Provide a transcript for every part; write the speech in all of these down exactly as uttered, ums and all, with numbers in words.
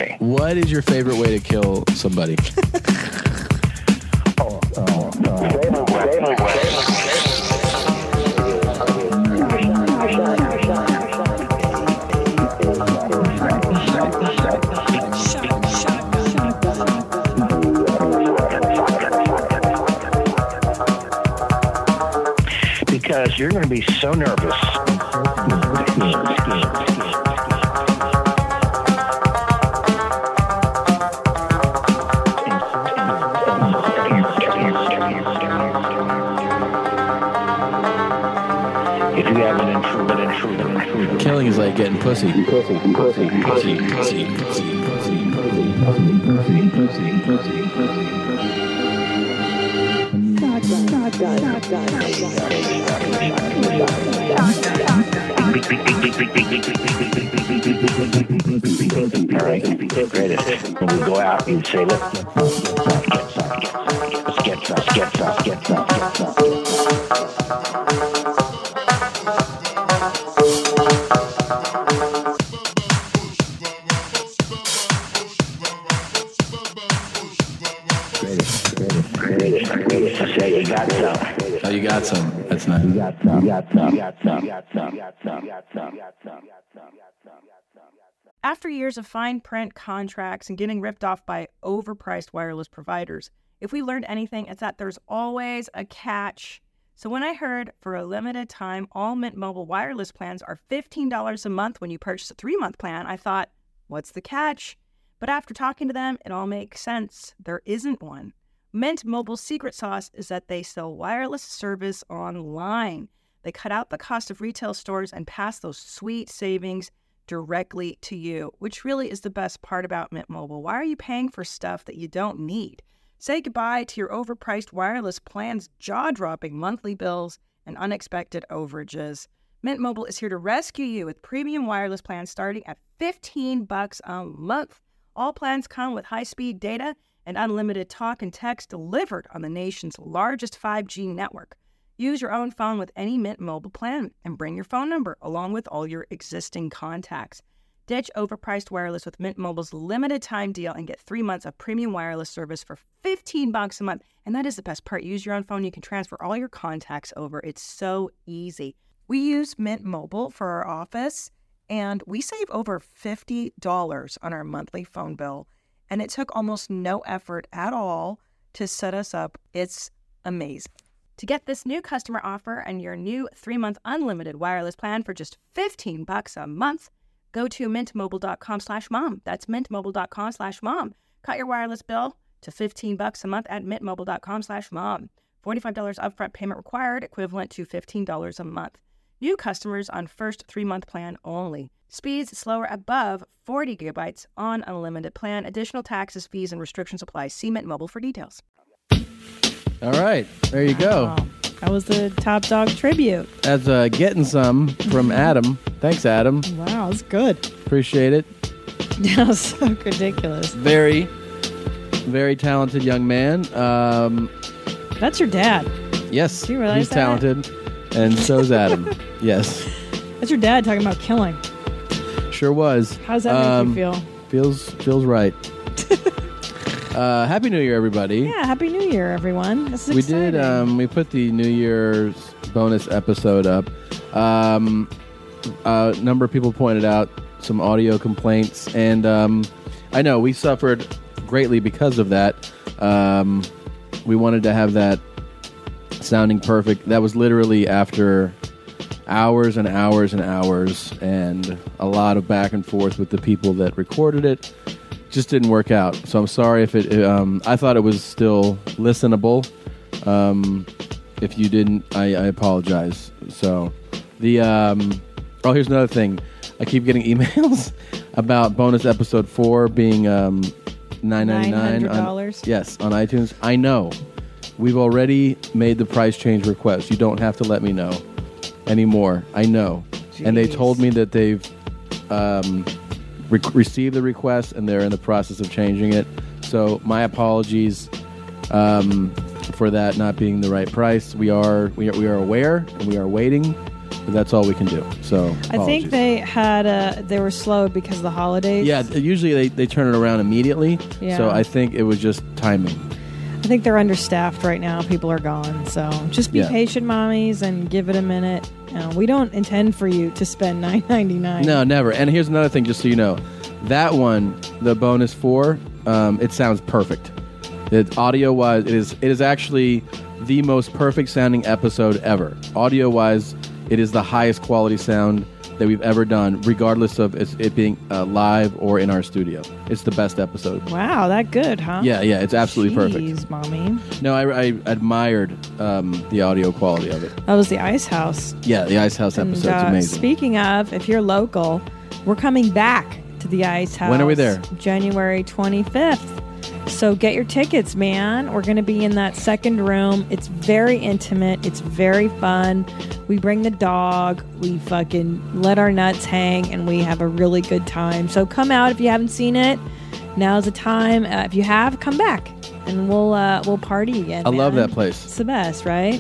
What is your favorite way to kill somebody? oh, oh, oh. Favorite way. Favorite way. Because you're going to be so nervous. If you haven't intruder, intruder, intruder. Killing is like getting pussy. Pussy, pussy, pussy, pussy, pussy, pussy, pussy, pussy, pussy, pussy, pussy. When we go out, you say, let's get some, let's get some, let's get some, let's get some, get some, get some. Say you got some. Oh, you got some. That's nice. You got some. You got some. You got some. You got some. You got some. You got some. You got some. You got some. You got some. After years of fine print contracts and getting ripped off by overpriced wireless providers, if we learned anything, it's that there's always a catch. So when I heard for a limited time, all Mint Mobile wireless plans are fifteen dollars a month when you purchase a three-month plan, I thought, what's the catch? But after talking to them, it all makes sense. There isn't one. Mint Mobile's secret sauce is that they sell wireless service online. They cut out the cost of retail stores and pass those sweet savings directly to you, which really is the best part about Mint Mobile. Why are you paying for stuff that you don't need? Say goodbye to your overpriced wireless plans, jaw-dropping monthly bills, and unexpected overages. Mint Mobile is here to rescue you with premium wireless plans starting at fifteen bucks a month. All plans come with high-speed data and unlimited talk and text delivered on the nation's largest five G network. Use your own phone with any Mint Mobile plan and bring your phone number along with all your existing contacts. Ditch overpriced wireless with Mint Mobile's limited time deal and get three months of premium wireless service for fifteen bucks a month. And that is the best part. Use your own phone. You can transfer all your contacts over. It's so easy. We use Mint Mobile for our office, and we save over fifty dollars on our monthly phone bill. And it took almost no effort at all to set us up. It's amazing. To get this new customer offer and your new three-month unlimited wireless plan for just fifteen bucks a month, go to mintmobile.com slash mom. That's mintmobile.com slash mom. Cut your wireless bill to fifteen bucks a month at mintmobile.com slash mom. forty-five dollars upfront payment required, equivalent to fifteen dollars a month. New customers on first three-month plan only. Speeds slower above forty gigabytes on unlimited plan. Additional taxes, fees, and restrictions apply. See Mint Mobile for details. All right. There you go. Wow. That was the Top Dog tribute. That's uh, getting some from Adam. Thanks, Adam. Wow, that's good. Appreciate it. That was so ridiculous. Very, very talented young man. Um, That's your dad. yes, Do you realize he's that? talented, and so's Adam. Yes, That's your dad talking about killing. sure was. How does that Um, make you feel? Feels feels right. uh, Happy New Year, everybody. Yeah, Happy New Year, everyone. This is we exciting. did. Um, we put the New Year's bonus episode up. Um, a number of people pointed out some audio complaints, and um, I know we suffered greatly because of that. Um, we wanted to have that sounding perfect. That was literally after hours and hours and hours and a lot of back and forth with the people that recorded it. Just didn't work out. So I'm sorry if it, um, I thought it was still listenable. Um, if you didn't, I, I apologize. So the, um, oh, here's another thing. I keep getting emails about bonus episode four being, um, nine ninety-nine. nine hundred dollars. On, yes, on iTunes. I know. We've already made the price change request. You don't have to let me know anymore. I know. Jeez. And they told me that they've um, re- received the request and they're in the process of changing it. So my apologies um, for that not being the right price. We are we are, we are aware and we are waiting. but that's all we can do. So I think apologies. they had uh they were slow because of the holidays. Yeah, usually they, they turn it around immediately. Yeah. So I think it was just timing. I think they're understaffed right now. People are gone. So just be Yeah. patient, mommies, and give it a minute. You know, we don't intend for you to spend nine ninety-nine. No, never. And here's another thing, just so you know. That one, the bonus four, um, it sounds perfect. It, audio-wise, it is it is actually the most perfect sounding episode ever. Audio-wise, it is the highest quality sound that we've ever done, regardless of it, it being uh, live or in our studio. It's the best episode. Wow, that good, huh? Yeah, yeah, it's absolutely Jeez, perfect. mommy. No, I, I admired um, the audio quality of it. That was the Ice House. Yeah, the Ice House episode's And, uh, amazing. Speaking of, if you're local, we're coming back to the Ice House. When are we there? January twenty-fifth. So get your tickets, man. We're going to be in that second room. It's very intimate. It's very fun. We bring the dog. We fucking let our nuts hang, and we have a really good time. So come out if you haven't seen it. Now's the time. Uh, if you have, come back, and we'll uh, we'll party again. I love man. that place. It's the best, right?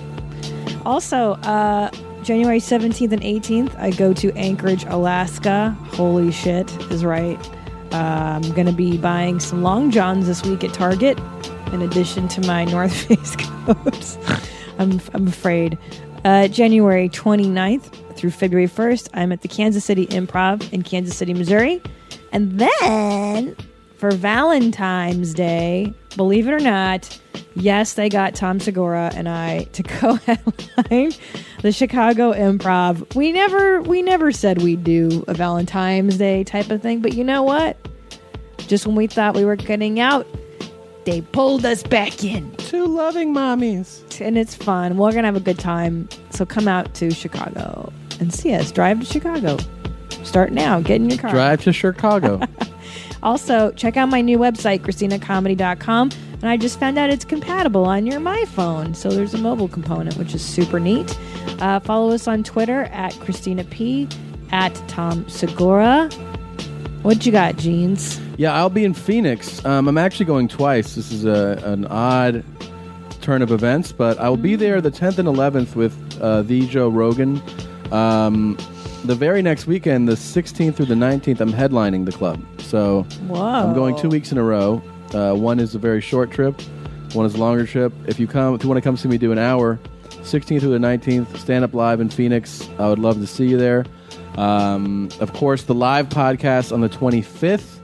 Also, uh, January seventeenth and eighteenth, I go to Anchorage, Alaska. Holy shit is right. Uh, I'm going to be buying some Long Johns this week at Target, in addition to my North Face coats. I'm, I'm afraid. Uh, January twenty-ninth through February first, I'm at the Kansas City Improv in Kansas City, Missouri. And then for Valentine's Day, believe it or not, yes, they got Tom Segura and I to co-headline the Chicago Improv. We never, we never said we'd do a Valentine's Day type of thing, but you know what? Just when we thought we were getting out, they pulled us back in. Two loving mommies. And it's fun. We're gonna have a good time. So come out to Chicago and see us. Drive to Chicago. Start now. Get in your car. Drive to Chicago. Also, check out my new website, Christina Comedy dot com. And I just found out it's compatible on your MyPhone. So there's a mobile component, which is super neat. Uh, follow us on Twitter at Christina P, at Tom Segura. What you got, Jeans? Yeah, I'll be in Phoenix. Um, I'm actually going twice. This is a, an odd turn of events, but I will be there the tenth and eleventh with uh, the Joe Rogan. Um, the very next weekend, the sixteenth through the nineteenth, I'm headlining the club. So Whoa. I'm going two weeks in a row. Uh, one is a very short trip. One is a longer trip. If you come, if you want to come see me do an hour, sixteenth through the nineteenth, stand up live in Phoenix. I would love to see you there. Um, of course, the live podcast on the twenty-fifth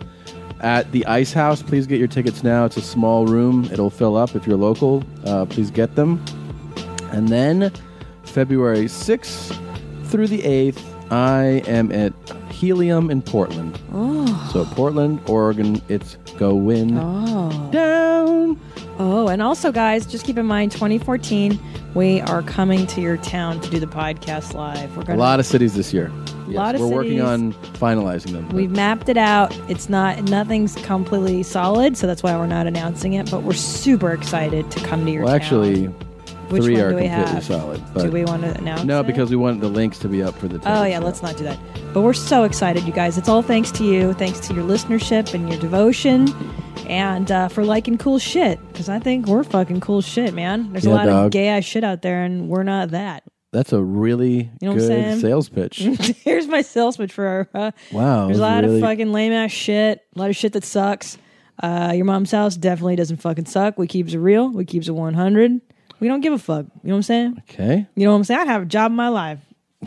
at the Ice House. Please get your tickets now. It's a small room. It'll fill up if you're local. Uh, please get them. And then February sixth through the eighth, I am at Helium in Portland. Oh. So Portland, Oregon, it's going Oh. down. Oh, and also, guys, just keep in mind, twenty fourteen, we are coming to your town to do the podcast live. We're A gonna, lot of cities this year. A lot of we're working cities. on finalizing them. We've mapped it out. It's not, nothing's completely solid, so that's why we're not announcing it. But we're super excited to come to your well, town. actually, Which three one are do we completely have? solid. But Do we want to announce no, it? because we want the links to be up for the tickets. Oh, yeah, let's not do that. But we're so excited, you guys. It's all thanks to you, thanks to your listenership and your devotion, and uh, for liking cool shit. Because I think we're fucking cool shit, man. There's Yeah, a lot dog. of gay-ass shit out there, and we're not that. That's a really You know what I'm good saying? sales pitch. Here's my sales pitch for our... Uh, Wow. there's a that was lot really- of fucking lame-ass shit, a lot of shit that sucks. Uh, your mom's house definitely doesn't fucking suck. We keeps it real. We keeps it one hundred. We don't give a fuck. You know what I'm saying? Okay. You know what I'm saying? I have a job in my life.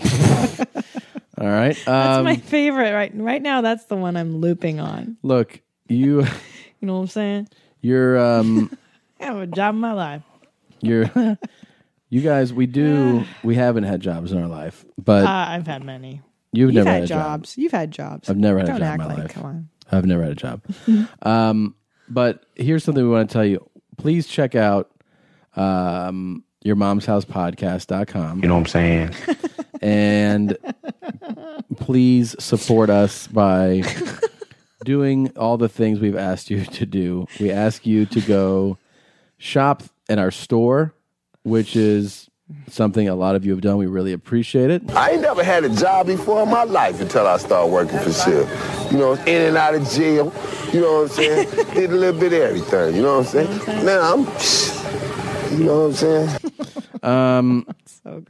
All right. That's Um, my favorite right right now. That's the one I'm looping on. look, you, You know what I'm saying? you're, um, I have a job in my life. you're, you guys. We do. We haven't had jobs in our life, but Uh, I've had many. you've, You've never had, had a job. jobs. You've had jobs. I've never had Don't a job act in my like, life. Come on. I've never had a job. um, but here's something we want to tell you. Please check out um, your mom's house podcast dot com. You know what I'm saying? And please support us by doing all the things we've asked you to do. We ask you to go shop at our store, which is something a lot of you have done. We really appreciate it. I ain't never had a job before in my life until I started working for Shell. You know, in and out of jail. You know what I'm saying? Did a little bit of everything. You know what I'm saying? Now I'm, you know what I'm saying? Um, So great.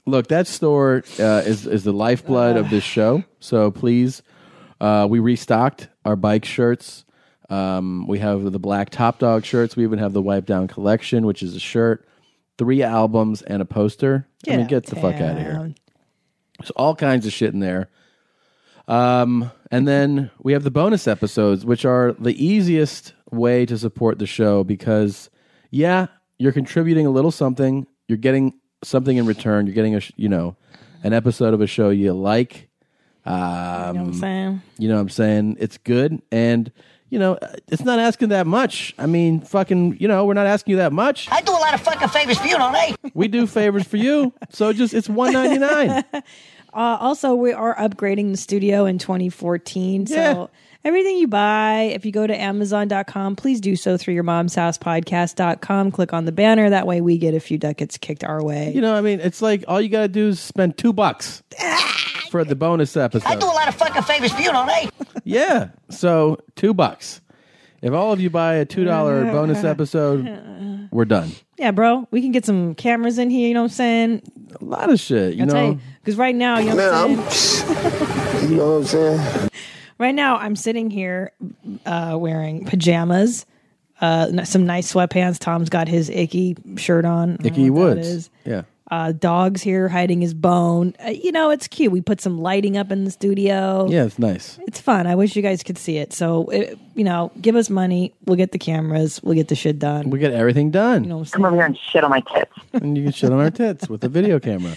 look, that store uh, is is the lifeblood of this show. So please, uh, we restocked our bike shirts. Um, we have the black Top Dog shirts. We even have the Wipe Down Collection, which is a shirt, three albums, and a poster. Get I mean, get the fuck out of here. There's all kinds of shit in there. Um, and then we have the bonus episodes, which are the easiest way to support the show because, yeah, you're contributing a little something. You're getting something in return. You're getting a, sh- you know, an episode of a show you like. Um, You know what I'm saying? You know what I'm saying? It's good. And, you know, it's not asking that much. I mean, fucking, you know, we're not asking you that much. I do a lot of fucking favors for you, don't I? We do favors for you. So just, it's one ninety-nine. Uh, also, we are upgrading the studio in twenty fourteen. Yeah. So everything you buy, if you go to amazon dot com, please do so through your mom's house podcast dot com. Click on the banner. That way we get a few ducats kicked our way. You know, I mean, it's like all you got to do is spend two bucks for the bonus episode. I do a lot of fucking favors for you, don't I? Yeah. So two bucks. If all of you buy a two dollar bonus episode, we're done. Yeah, bro. We can get some cameras in here, you know what I'm saying? A lot of shit, you I'll tell know. you. Because right now, you know Man, what I'm saying? I'm, you know what I'm saying? Right now, I'm sitting here uh, wearing pajamas, uh, some nice sweatpants. Tom's got his Icky shirt on. I don't Icky know what that Woods. is. Yeah. Uh, dog's here hiding his bone. Uh, you know, it's cute. We put some lighting up in the studio. Yeah, it's nice. It's fun. I wish you guys could see it. So, it, you know, give us money. We'll get the cameras. We'll get the shit done. We get everything done. You know what I'm Come over here and shit on my tits. And you can shit on our tits with a video camera.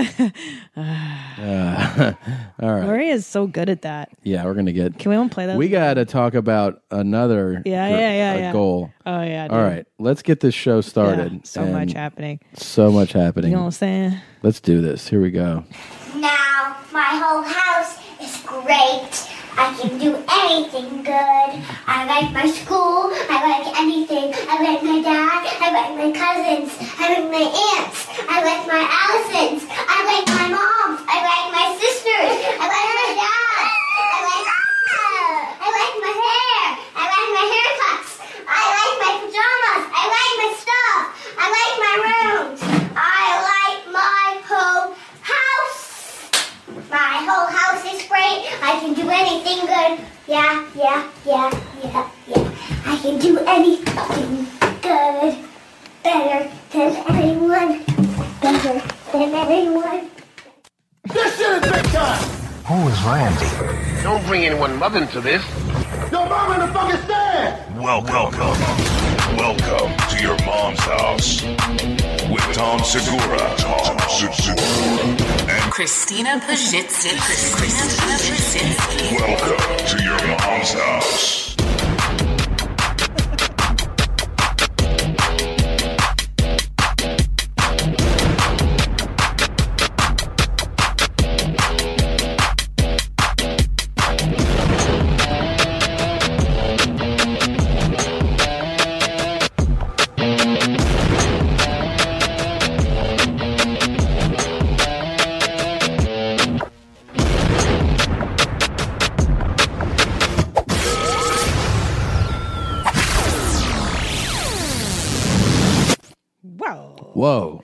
Uh, all right. Maria is so good at that. Yeah, we're going to get... Can we play that? We got to talk about another Yeah, gr- yeah, yeah, uh, yeah. goal. Oh, yeah. All right. Let's get this show started. Yeah, so And much happening. So much happening. You know what I'm saying? Let's do this. Here we go. Now my whole house is great. I can do anything good. I like my school. I like anything. I like my dad. I like my cousins. I like my aunts. I like my Allisons. I like my mom. I like my sisters. I like my dad. I like I like my hair. I like my haircuts. I like my pajamas. I like my stuff. I like my rooms. I like my whole house. My whole house is great. I can do anything good. Yeah, yeah, yeah, yeah, yeah. I can do anything good. Better than everyone. Better than everyone. This shit is big time! Who is Randy? Don't bring anyone mother into this. Your mom in the fucking stand! Welcome, welcome, welcome to your mom's house with Tom Segura, Tom Segura, and Christina Pajitsky. Christina Pajitsky. welcome to your mom's house. Whoa.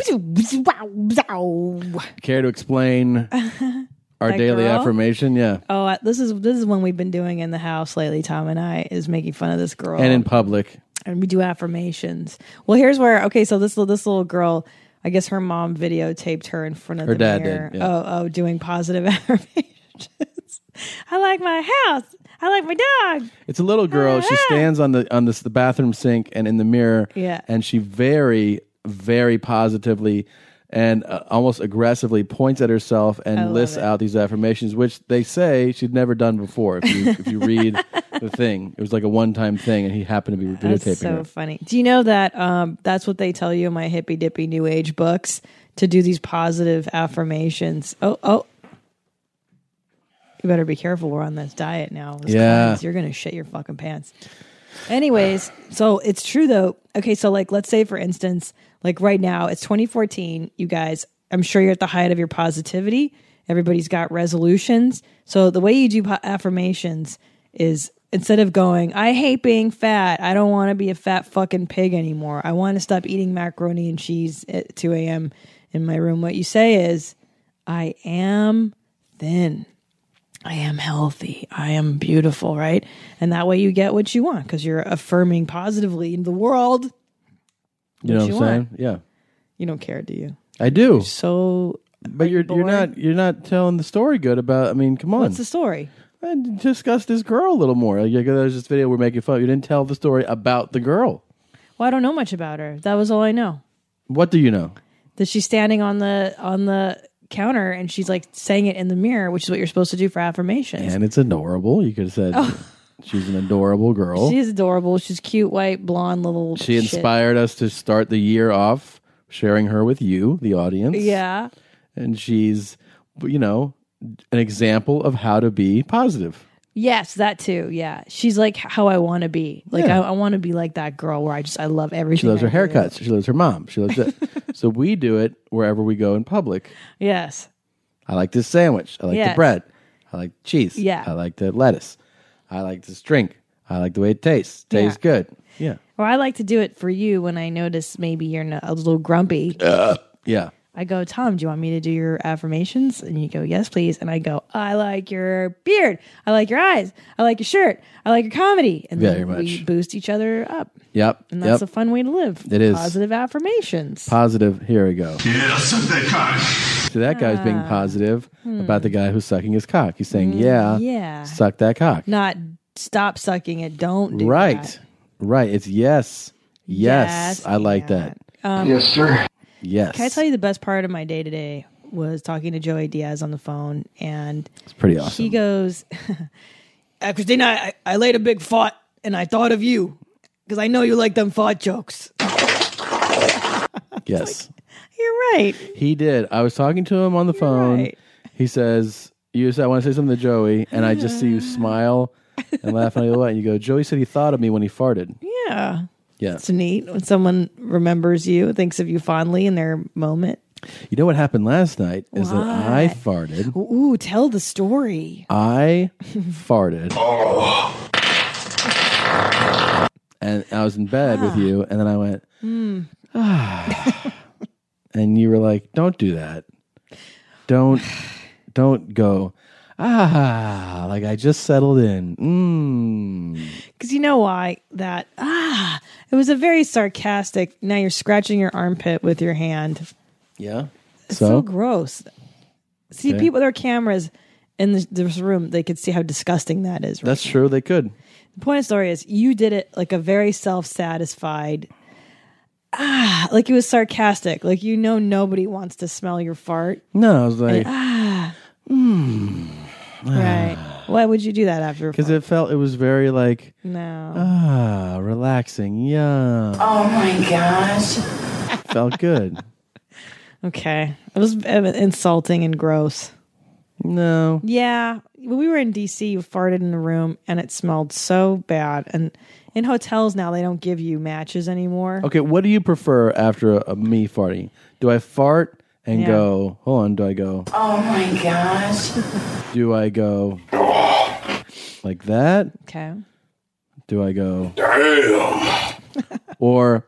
Care to explain our That daily girl? affirmation? Yeah. Oh, uh, this is this is one we've been doing in the house lately. Tom and I is making fun of this girl, And in public. and we do affirmations. Well, here's where okay, so this this little girl, I guess her mom videotaped her in front of Her the dad mirror. did, yeah. Oh, oh, doing positive affirmations. I like my house. I like my dog. It's a little girl. She stands on the on this the bathroom sink and in the mirror. Yeah. And she very, very positively and uh, almost aggressively points at herself I and love lists it. out these affirmations, which they say she'd never done before. If you if you read the thing, it was like a one time thing, and he happened to be videotaping That's so her. funny. Do you know that um, that's what they tell you in my hippy dippy new age books to do these positive affirmations? Oh, oh. You better be careful. We're on this diet now. This Yeah. cleanse, you're going to shit your fucking pants. Anyways, so it's true though. Okay, so like let's say for instance, like right now it's twenty fourteen. You guys, I'm sure you're at the height of your positivity. Everybody's got resolutions. So the way you do po- affirmations is instead of going, I hate being fat. I don't want to be a fat fucking pig anymore. I want to stop eating macaroni and cheese at two a.m. in my room, what you say is, I am thin. I am healthy. I am beautiful, right? And that way you get what you want because you're affirming positively in the world. You know what you I'm saying? want. Yeah. You don't care, do you? I do. You're so But you're you're not you're not telling the story good about. I mean, come on. What's the story? I discussed this girl a little more. Like, there's this video we're making fun of. You didn't tell the story about the girl. Well, I don't know much about her. That was all I know. What do you know? That she's standing on the on the counter and she's like saying it in the mirror, which is what you're supposed to do for affirmations. And it's adorable. You could have said Oh. she's an adorable girl. She's adorable. She's cute, white, blonde, little. She shit. inspired us to start the year off sharing her with you, the audience. Yeah. And she's, you know, an example of how to be positive. Yes, that too. Yeah, she's like how I want to be. Like Yeah. I, I want to be like that girl where I just I love everything. She loves her I do. haircuts. She loves her mom. She loves it. So we do it wherever we go in public. Yes. I like this sandwich. I like the Yes. bread. I like cheese. Yeah. I like the lettuce. I like this drink. I like the way it tastes. Tastes Yeah. good. Yeah. Or I like to do it for you when I notice maybe you're n- a little grumpy. Uh, yeah. I go, Tom, do you want me to do your affirmations? And you go, yes, please. And I go, I like your beard. I like your eyes. I like your shirt. I like your comedy. And Very then much. we boost each other up. Yep. And that's yep. a fun way to live. It is. Positive affirmations. Positive. Here we go. Yeah, suck that cock. So that guy's being Ah. positive Hmm. about the guy who's sucking his cock. He's saying, Mm, yeah, yeah. suck that cock. Not stop sucking it. Don't do right. that. Right. It's yes. Yes. Yes, I like that. Um, yes, sir. Yes. Can I tell you the best part of my day today was talking to Joey Diaz on the phone, and it's pretty awesome. He goes, uh, Christina, I, I laid a big fart, and I thought of you because I know you like them fart jokes. Yes. You're right. He did. I was talking to him on the phone. right. He says, "You said I want to say something to Joey," and I just see you smile and laugh. And I go, "What?" And you go, "Joey said he thought of me when he farted." Yeah. Yeah. It's neat when someone remembers you, thinks of you fondly in their moment. You know what happened last night is that I What? farted. Ooh, tell the story. I farted. And I was in bed with you, and then I went, Mm. ah. And you were like, "Don't do that. Don't, don't go, ah, like I just settled in." Mm. Because you know why? That, ah, it was a very sarcastic, now you're scratching your armpit with your hand. Yeah. It's so, So? gross. See, Okay. people with their cameras in this, this room, they could see how disgusting that is. Right? That's true. They could. The point of the story is you did it like a very self-satisfied, ah, like it was sarcastic. Like, you know, nobody wants to smell your fart. No, I was like, And, ah, mm. right. Why would you do that after? Because it felt, it was very like, No. ah, relaxing. Yeah. Oh my gosh. Felt good. Okay. It was uh, insulting and gross. No. Yeah. When we were in D C, you farted in the room and it smelled so bad. And in hotels now, they don't give you matches anymore. Okay, what do you prefer after a, a me farting? Do I fart and Yeah. go, hold on, do I go, Oh my gosh. do I go like that? Okay. Do I go, Damn. or,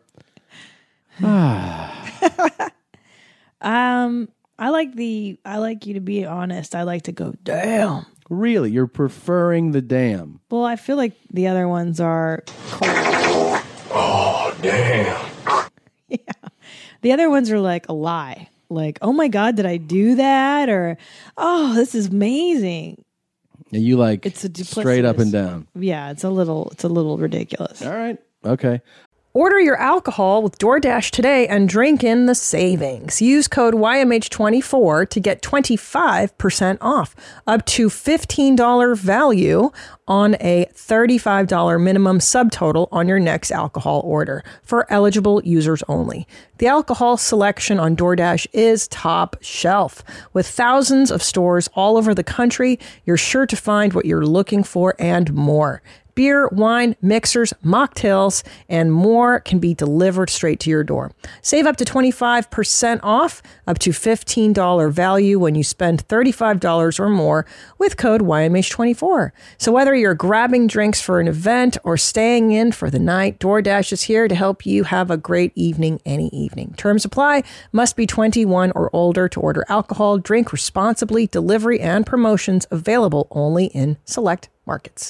ah, Um, I like the, I like you to be honest. I like to go, damn. really? You're preferring the damn? Well, I feel like the other ones are cold. Oh, damn. The other ones are like a lie. Like, oh my God, did I do that? Or, oh, this is amazing. And you like It's a straight up duplicitous. and down. Yeah, it's a little, it's a little ridiculous. All right. Okay. Order your alcohol with DoorDash today and drink in the savings. Use code Y M H twenty-four to get twenty-five percent off, up to fifteen dollars value on a thirty-five dollars minimum subtotal on your next alcohol order for eligible users only. The alcohol selection on DoorDash is top shelf. With thousands of stores all over the country, you're sure to find what you're looking for and more. Beer, wine, mixers, mocktails, and more can be delivered straight to your door. Save up to twenty-five percent off, up to fifteen dollars value when you spend thirty-five dollars or more with code Y M H twenty-four. So whether you're grabbing drinks for an event or staying in for the night, DoorDash is here to help you have a great evening any evening. Terms apply. Must be twenty-one or older to order alcohol. Drink responsibly. Delivery and promotions available only in select markets.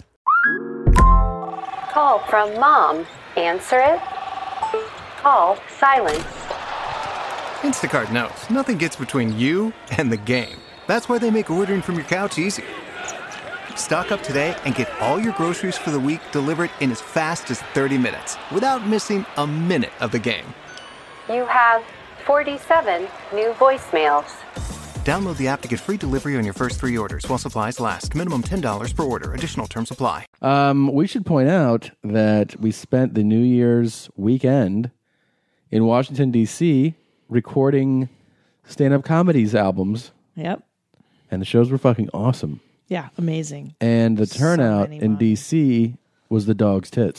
Call from mom. Answer it. Call silence. Instacart knows nothing gets between you and the game. That's why they make ordering from your couch easy. Stock up today and get all your groceries for the week delivered in as fast as thirty minutes without missing a minute of the game. You have forty-seven new voicemails. Download the app to get free delivery on your first three orders while supplies last. Minimum ten dollars per order. Additional terms apply. Um, we should point out that we spent the New Year's weekend in Washington, D C recording stand-up comedies albums. Yep. And the shows were fucking awesome. Yeah, amazing. And the turnout in D C was the dog's tits.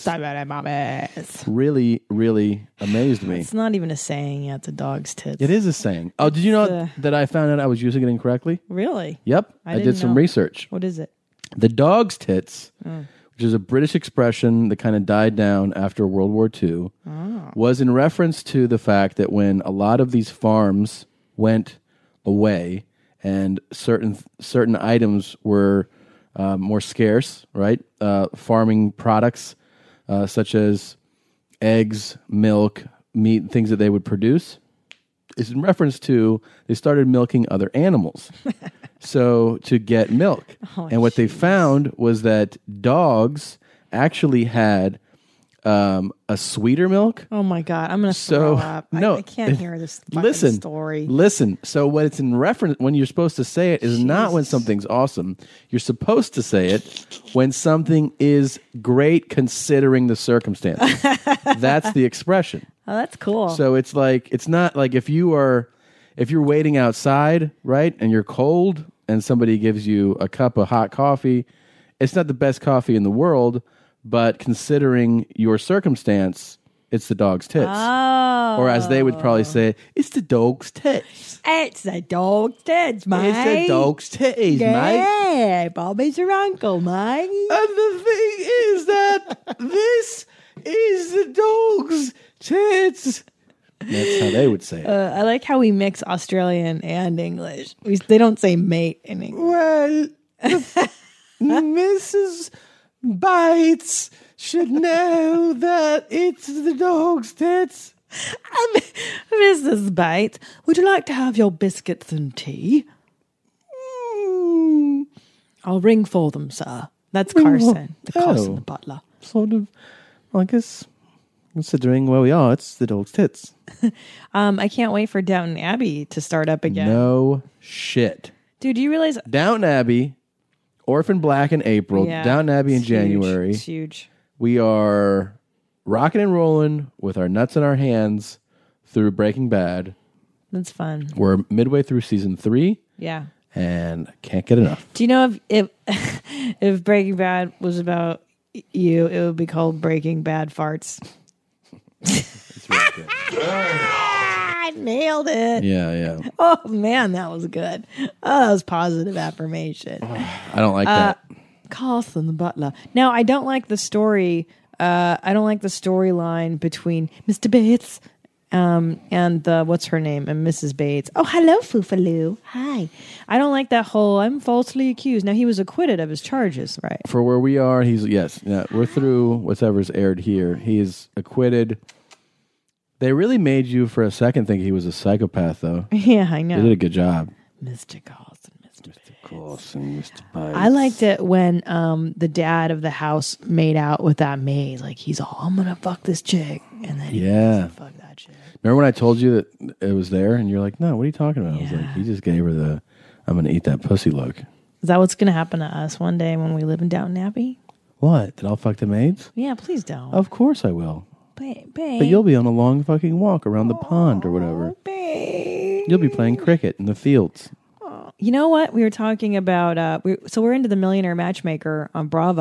Really, really amazed me. It's not even a saying yet, the dog's tits. It is a saying. Oh, did you know the- that I found out I was using it incorrectly? Really? Yep. I I, didn't did some know. research. What is it? The dog's tits, Mm. which is a British expression that kind of died down after World War Two, Oh. was in reference to the fact that when a lot of these farms went away and certain certain items were uh, more scarce, right? Uh, farming products uh, such as eggs, milk, meat, things that they would produce, is in reference to they started milking other animals. So to get milk. Oh, and what they found was that dogs actually had um, a sweeter milk. Oh my God, I'm going to So, throw up. I- no, I, can't hear this fucking listen, story. Listen. So what it's in reference when you're supposed to say it is not when something's awesome. You're supposed to say it when something is great considering the circumstances. That's the expression. Oh, that's cool. So it's like it's not like if you are if you're waiting outside, right, and you're cold and somebody gives you a cup of hot coffee, it's not the best coffee in the world, but considering your circumstance, it's the dog's tits. Oh. Or as they would probably say, it's the dog's tits. It's the dog's tits, mate. It's the dog's titties, yeah, mate. Yeah, Bobby's your uncle, mate. And the thing is that this is the dog's tits. That's how they would say it. Uh, I like how we mix Australian and English. We, they don't say mate in English. Well, Missus Bites should know that it's the dog's tits. Um, Missus Bates, would you like to have your biscuits and tea? Mm. I'll ring for them, sir. That's Carson, the Carson, Oh. the butler. Sort of, I guess, considering where we are, it's the dog's tits. um, I can't wait for Downton Abbey to start up again. No shit. Dude, do you realize... Downton Abbey, Orphan Black in April, Yeah, Downton Abbey in it's huge. January. It's huge. We are rocking and rolling with our nuts in our hands through Breaking Bad. That's fun. We're midway through season three. Yeah. And can't get enough. Do you know if if, if Breaking Bad was about you, it would be called Breaking Bad Farts. It's really good. I nailed it. Yeah, yeah. Oh man, that was good. Oh, that was positive affirmation. I don't like Uh, that. Carson the butler. Now, I don't like the story. Uh, I don't like the storyline between Mister Bates um, and the what's her name and Missus Bates. Oh, hello, Foofaloo. Hi. I don't like that whole I'm falsely accused. Now he was acquitted of his charges, right? For where we are, he's yes, yeah. We're through whatever's aired here. He's acquitted. They really made you for a second think he was a psychopath, though. Yeah, I know. They did a good job. Mister Carson, Mister Carson, Mister Bates. I liked it when um, the dad of the house made out with that maid. Like he's all, I'm gonna fuck this chick, and then he Yeah. fuck that chick. Remember when I told you that it was there, and you're like, "No, what are you talking about?" I was like, "He just gave her the, I'm gonna eat that pussy look." Is that what's gonna happen to us one day when we live in Downton Abbey? What? Did I'll fuck the maids? Yeah, please don't. Of course I will. Babe, babe. But you'll be on a long fucking walk around the pond or whatever. You'll be playing cricket in the fields. You know what? We were talking about, uh, we, so we're into the Millionaire Matchmaker on Bravo,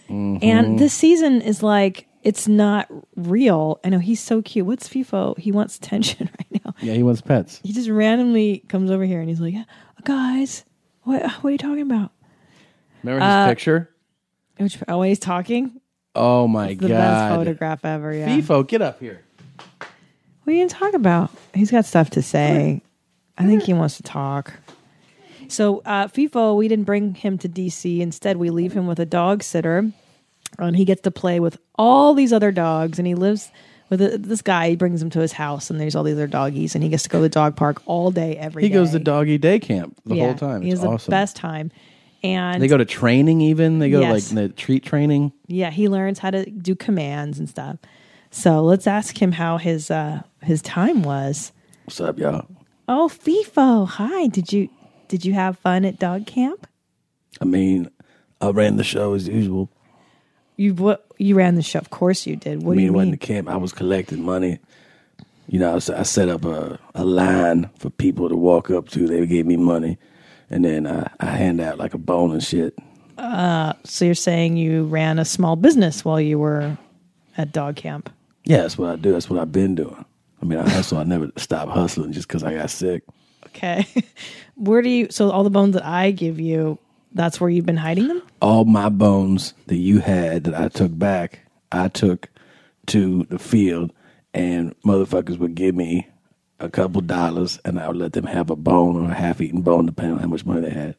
Mhm. And this season is like, it's not real. I know he's so cute. What's FIFO? He wants attention right now. Yeah, he wants pets. He just randomly comes over here and he's like, guys, what, what are you talking about? Remember his Uh, picture? Which, oh, when he's talking? Oh my It's the god! best photograph ever, yeah. FIFO, get up here. What are you going to talk about? He's got stuff to say. I think he wants to talk. So, uh, FIFO, we didn't bring him to D C. Instead, we leave him with a dog sitter. And he gets to play with all these other dogs. And he lives with a, this guy. He brings him to his house. And there's all these other doggies. And he gets to go to the dog park all day, every He day. goes to doggy day camp the Yeah, whole time. He It's has awesome. the best time. And They go to training even. They go Yes. to like the treat training. yeah, he learns how to do commands and stuff. So let's ask him how his uh, his time was. What's up, y'all? Oh, FIFO, hi. Did you did you have fun at dog camp? I mean, I ran the show as usual. You what? You ran the show, of course you did. What I do mean, you it wasn't mean? the camp. I was collecting money. You know, I, was- I set up a, a line for people to walk up to. They gave me money, and then I, I hand out like a bone and shit. Uh, so you're saying you ran a small business while you were at dog camp? Yeah, that's what I do. That's what I've been doing. I mean, I hustle. I never stop hustling just because I got sick. Okay. Where do you? So all the bones that I give you, that's where you've been hiding them? All my bones that you had that I took back, I took to the field, and motherfuckers would give me a couple dollars, and I would let them have a bone or a half-eaten bone, depending on how much money they had.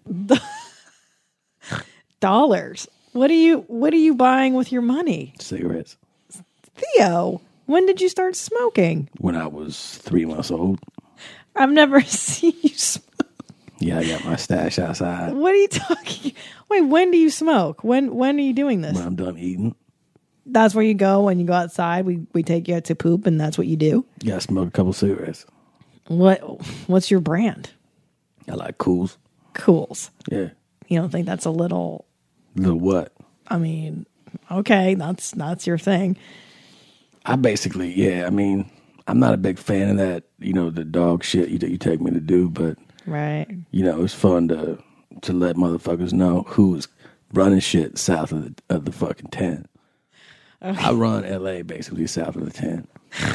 Dollars. What are you? What are you buying with your money, Cigarettes. Theo? When did you start smoking? When I was three months old. I've never seen you smoke. Yeah, I got my stash outside. What are you talking? Wait, when do you smoke? When when are you doing this? When I'm done eating. That's where you go when you go outside. We we take you out to poop, and that's what you do. Yeah, I smoke a couple cigarettes. What what's your brand? I like Cools. Cools. Yeah. You don't think that's a little? The what? I mean, okay, that's that's your thing. I basically, yeah, I mean, I'm not a big fan of that, you know, the dog shit you, you take me to do, but, Right. you know, it's fun to to let motherfuckers know who's running shit south of the, of the fucking ten. Okay. I run L A basically south of the ten.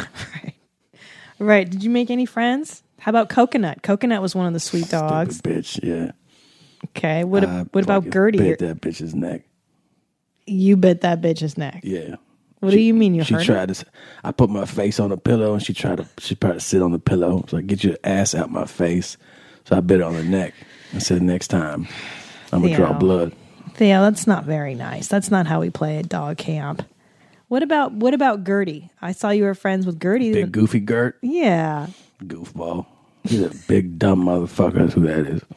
Right. Did you make any friends? How about Coconut? Coconut was one of the sweet dogs. Stupid bitch, yeah. Okay. What I what about fucking Gertie? Bit that bitch's neck. You bit that bitch's neck. Yeah. What She- do you mean you She hurt her? tried to. s- I put my face on a pillow, and she tried to. She tried to sit on the pillow. So I get your ass out my face. So I bit her on the neck and said, "Next time, I'm gonna draw Theo. blood." Theo, that's not very nice. That's not how we play at dog camp. What about what about Gertie? I saw you were friends with Gertie. Big goofy Gert, Yeah. goofball. He's a big dumb motherfucker. That's who that is.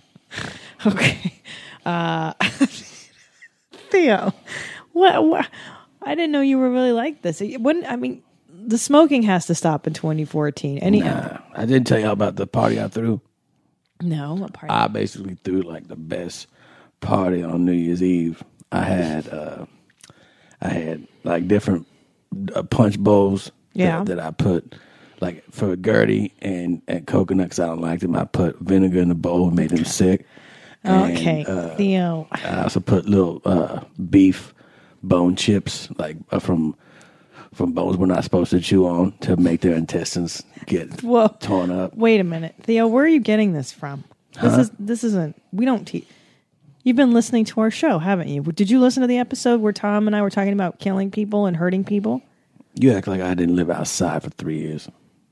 Okay. Uh, Theo, what, what? I didn't know you were really like this. It wouldn't, I mean, the smoking has to stop in twenty fourteen. Anyhow. Nah, I didn't tell y'all about the party I threw. No, what part? I basically threw like the best party on New Year's Eve. I had, uh, I had like different uh, punch bowls Yeah. that, that I put. Like for Gertie and, and coconut, 'cause I don't like them, I put vinegar in the bowl and made them sick. And, Okay, uh, Theo. I also put little uh, beef bone chips, like uh, from from bones we're not supposed to chew on, to make their intestines get Whoa. torn up. Wait a minute. Theo, where are you getting this from? This Huh? is this isn't we don't teach. You've been listening to our show, haven't you? Did you listen to the episode where Tom and I were talking about killing people and hurting people? You act like I didn't live outside for three years.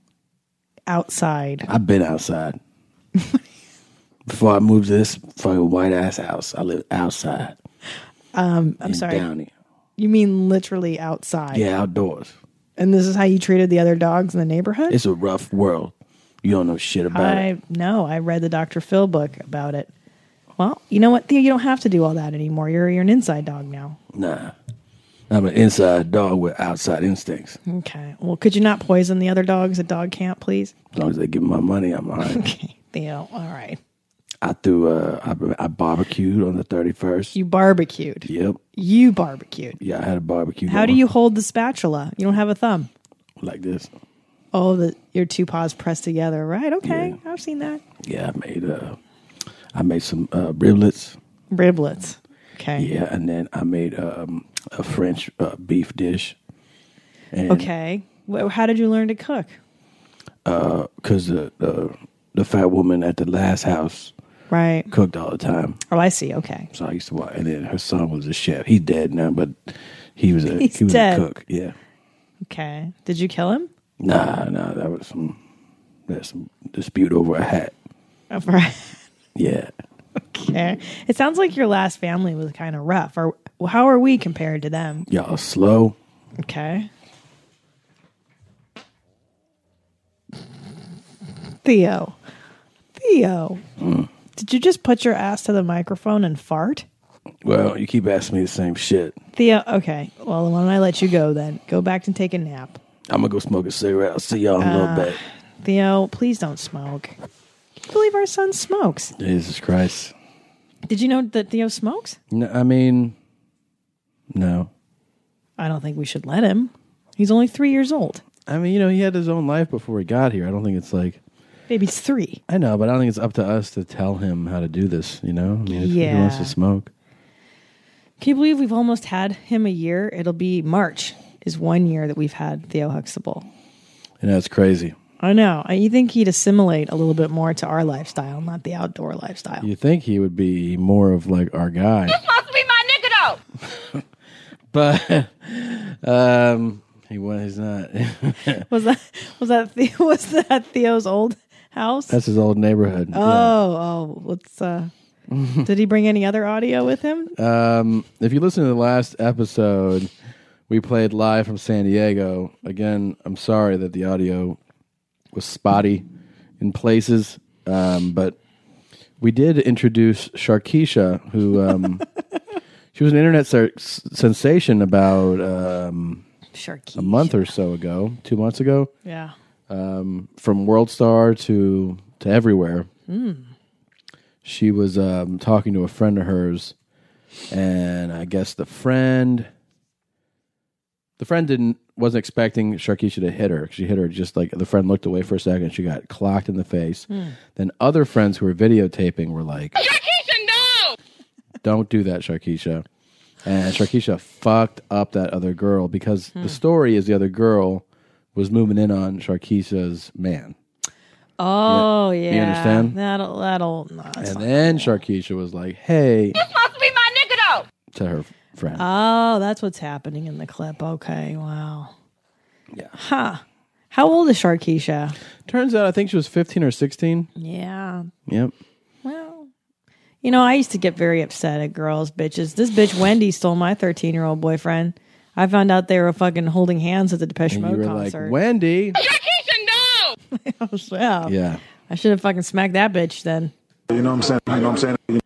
Outside. I've been outside. Before I moved to this fucking white ass house, I lived outside. Um, I'm in sorry. Downey. You mean literally outside? Yeah, outdoors. And this is how you treated the other dogs in the neighborhood? It's a rough world. You don't know shit about I it. know. I read the Doctor Phil book about it. Well, you know what, Theo? You don't have to do all that anymore. You're you're an inside dog now. Nah. I'm an inside dog with outside instincts. Okay. Well, could you not poison the other dogs at dog camp, please? As long as they give me my money, I'm all right. Okay, Theo. All right. I threw, uh, I, I barbecued on the thirty-first. You barbecued. Yep. You barbecued. Yeah, I had a barbecue. How do going you hold the spatula? You don't have a thumb. Like this. Oh, the your two paws pressed together. Right. Okay. I've seen that. Yeah, I made, uh, I made some uh, riblets. Riblets. Okay. Yeah, and then I made um, a French uh, beef dish. And, Okay. Wh- How did you learn to cook? Because the, the the fat woman at the last house Right. cooked all the time. Oh, I see. Okay. So I used to watch. And then her son was a chef. He's dead now, but he was a He's he was dead. a cook. Yeah. Okay. Did you kill him? Nah, nah, that was some there's some dispute over a hat. Oh, right. Yeah. Okay. It sounds like your last family was kind of rough. Or how are we compared to them? Y'all slow. Okay. Theo. Theo. Mm. Did you just put your ass to the microphone and fart? Well, you keep asking me the same shit. Theo, okay. Well, why don't I let you go then? Go back and take a nap. I'm gonna go smoke a cigarette. I'll see y'all in a Uh, little bit. Theo, please don't smoke. Can you believe our son smokes? Jesus Christ. Did you know that Theo smokes? No, I mean, no. I don't think we should let him. He's only three years old. I mean, you know, he had his own life before he got here. I don't think it's like. Baby's three. I know, but I don't think it's up to us to tell him how to do this, you know? I mean, if he wants to Yeah. smoke. Can you believe we've almost had him a year? It'll be March is one year that we've had Theo Huxtable. You know, it's crazy. I know. I- You think he'd assimilate a little bit more to our lifestyle, not the outdoor lifestyle. You think he would be more of like our guy. supposed to be my nigga though. But um he was he's not. Was that was that the, was that Theo's old house? That's his old neighborhood. Oh, oh, what's uh? Did he bring any other audio with him? Um, if you listen to the last episode, we played live from San Diego. Again, I'm sorry that the audio was spotty in places, um, but we did introduce Sharkeisha, who um, she was an internet ser- sensation about um, Sharkeisha. a month or so ago, two months ago. Yeah. Um, from World Star to to everywhere. Mm. She was um, talking to a friend of hers, and I guess the friend, the friend didn't wasn't expecting Sharkeisha to hit her. She hit her just like the friend looked away for a second. She got clocked in the face. Hmm. Then other friends who were videotaping were like, Sharkeisha, no! "Don't do that, Sharkeisha." And Sharkeisha fucked up that other girl because Hmm. the story is the other girl was moving in on Sharkeisha's man. Oh yeah. You understand? That'll that'll. No, that's And fine. then Sharkeisha was like, "Hey," You're supposed to be my nigga though. to her friend. Oh, that's what's happening in the clip. Okay, wow. Yeah. Huh. How old is Sharkeisha? Turns out I think she was fifteen or sixteen. Yeah. Yep. Well, you know, I used to get very upset at girls, bitches. This bitch Wendy stole my thirteen-year-old boyfriend. I found out they were fucking holding hands at the Depeche And Mode you were concert. like, Wendy. Sharkeisha, no! I was, yeah. Yeah. I should have fucking smacked that bitch then. You know what I'm saying? You know what I'm saying?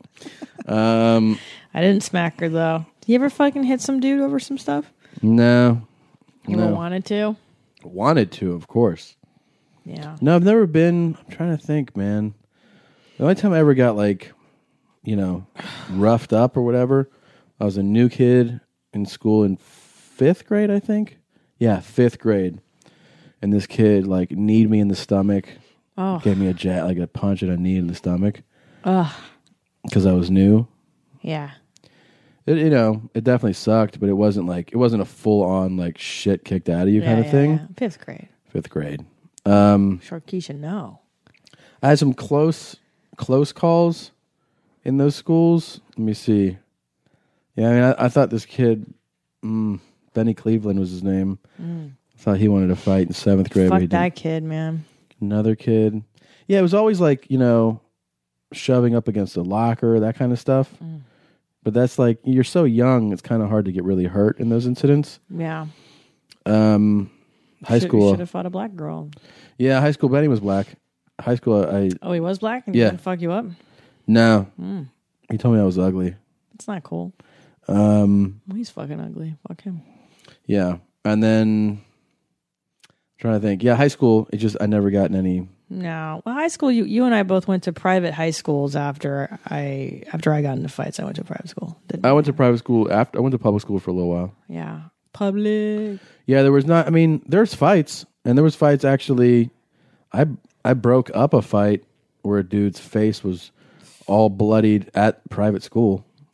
Um, I didn't smack her though. You ever fucking hit some dude over some stuff? no. You no. ever wanted to? Wanted to, of course. Yeah. No, I've never been. I'm trying to think, man. The only time I ever got like, you know, roughed up or whatever, I was a new kid in school in fifth grade, I think. Yeah, fifth grade. And this kid like kneed me in the stomach. Oh. Gave me a jab, like a punch and a knee in the stomach. Ugh. Because I was new. Yeah. It, you know, it definitely sucked, but it wasn't like it wasn't a full on like shit kicked out of you Yeah, kind of yeah, thing. yeah. Fifth grade. Fifth grade. Um, Sharkeisha, no. I had some close close calls in those schools. Let me see. Yeah, I mean, I, I thought this kid, mm, Benny Cleveland was his name. Mm. I thought he wanted to fight in seventh grade. but Fuck he that didn't. kid, man. Another kid. Yeah, it was always like, you know, shoving up against the locker, that kind of stuff. Mm. But that's like, you're so young, it's kind of hard to get really hurt in those incidents. Yeah. Um, high Should- school. Should have fought a black girl. Yeah, high school Benny was black. High school, I. Oh, he was black and he Yeah. didn't fuck you up? No. Mm. He told me I was ugly. That's not cool. Um, Well, he's fucking ugly. Fuck him. yeah. And then, trying to think. Yeah, high school, it just, I never gotten any. No. Well, high school, you you and I both went to private high schools after I after I got into fights. I went to private school. Didn't I went to private school after, I went to public school for a little while. Yeah. Public. Yeah, there was not, I mean, there's fights. And there was fights actually. I I broke up a fight where a dude's face was all bloodied at private school.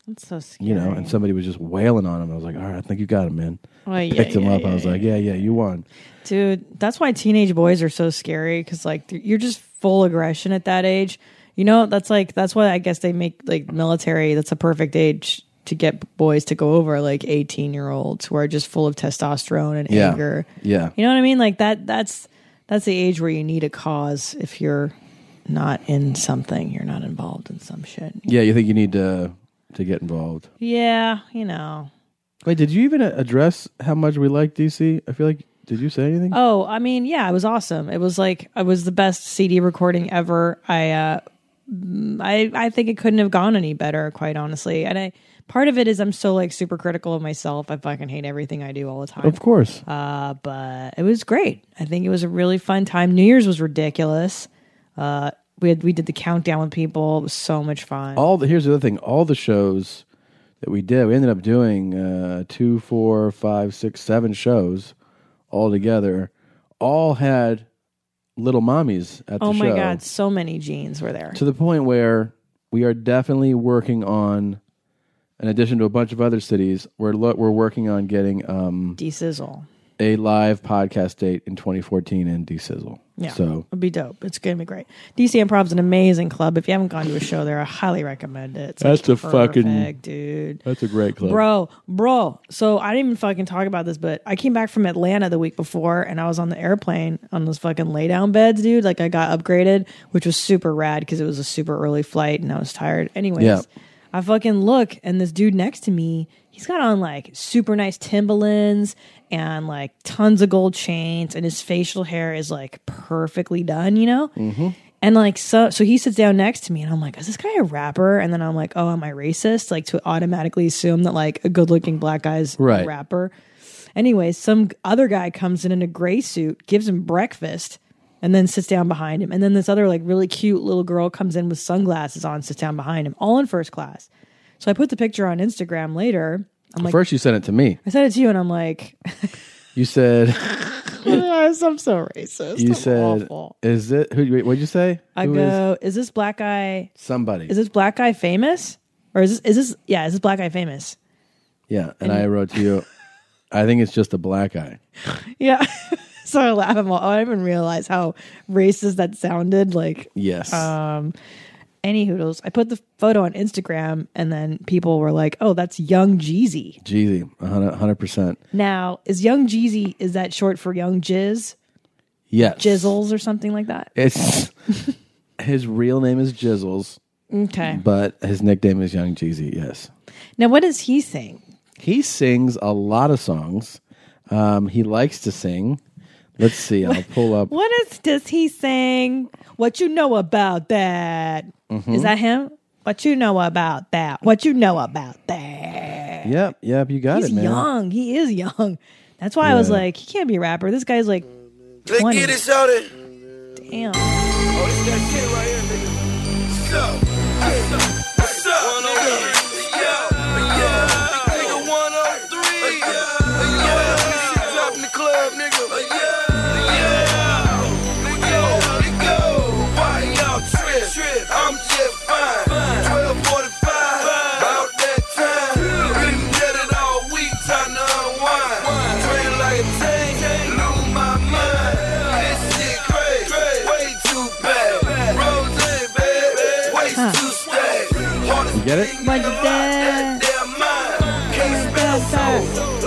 That's so scary. You know, and somebody was just wailing on him. I was like, all right, I think you got him, man. Oh, yeah, Picked him yeah, up. yeah, I was yeah, like, yeah, yeah, you won. Dude, that's why teenage boys are so scary because, like, you're just full aggression at that age. You know, that's like, that's why I guess they make, like, military, that's a perfect age to get boys to go over, like, eighteen-year-olds who are just full of testosterone and Yeah. anger. Yeah. You know what I mean? Like, that. that's that's the age where you need a cause if you're not in something. You're not involved in some shit. Yeah, you think you need to to get involved. Yeah, you know. Wait, did you even address how much we like D C? I feel like, did you say anything? Oh, I mean, yeah, it was awesome. It was like, it was the best C D recording ever. I, uh, I, I think it couldn't have gone any better, quite honestly. And I, part of it is I'm so like super critical of myself. I fucking hate everything I do all the time. Of course. Uh, but it was great. I think it was a really fun time. New Year's was ridiculous. Uh, we had, we did the countdown with people. It was so much fun. All the, here's the other thing. All the shows that we did, we ended up doing uh, two, four, five, six, seven shows all together. All had little mommies at the Oh show. my God, so many jeans were there. To the point where we are definitely working on, in addition to a bunch of other cities, we're lo- we're working on getting um, D-Sizzle. a live podcast date in twenty fourteen in D-Sizzle. Yeah, So it'd be dope. It's gonna be great. D C Improv's an amazing club. If you haven't gone to a show there, I highly recommend it. It's that's like a fucking perfect, dude. That's a great club, Bro, bro. So I didn't even fucking talk about this, but I came back from Atlanta the week before, and I was on the airplane on those fucking lay down beds, dude. Like I got upgraded, which was super rad because it was a super early flight, and I was tired. Anyways, Yeah. I fucking look, and this dude next to me, he's got on like super nice Timberlands and like tons of gold chains, and his facial hair is like perfectly done, you know? Mm-hmm. And like, so, so he sits down next to me, and I'm like, is this guy a rapper? And then I'm like, oh, am I racist? Like to automatically assume that like a good looking black guy's Right. a rapper. Anyways, some other guy comes in in a gray suit, gives him breakfast, and then sits down behind him. And then this other like really cute little girl comes in with sunglasses on, sits down behind him, all in first class. So I put the picture on Instagram later. I'm like, first you sent it to me. I sent it to you, and I'm like, You said, yes, I'm so racist. you I'm said, awful. is it, who, wait, what'd you say? I Who is go, is this black guy? somebody? Is this black guy famous? Or is this, is this, yeah, is this black guy famous? Yeah. And I wrote to you, I think it's just a black guy. Yeah. So I laugh. I'm all, I didn't even realize how racist that sounded. Like, Yes. um, any hoodles. I put the photo on Instagram, and then people were like, oh, that's Young Jeezy. Jeezy, one hundred percent. Now, is Young Jeezy, is that short for Young Jizz? Yes. Jizzles or something like that? It's, his real name is Jizzles. Okay. But his nickname is Young Jeezy, yes. Now, what does he sing? He sings a lot of songs. Um, he likes to sing. Let's see. I'll pull up. What is, does he sing? What you know about that? Mhm. Is that him? What you know about that? What you know about that? Yep, yep, you got He's it, man. young. He is young. That's why I was Yeah. like, he can't be a rapper. This guy's like Let's twenty. get it, shawty. Damn. Oh, this that shit right here, nigga. What's up? What's up? What's up? one oh three. Yeah. Yeah. Nigga one oh three. Yeah. Yeah. Shit up in the club, nigga. Yeah. Yeah. Nigga, nigga. Why y'all trip? Trip. I'm just fine. twelve forty-five. About that time. Been dead it all week. Time to unwind. Train like a tank. Lose my mind. This shit crazy. Way too bad. Rose, baby. Way Huh. too stacked. Hardest You get it? What you that? damn mind. Can't spell so.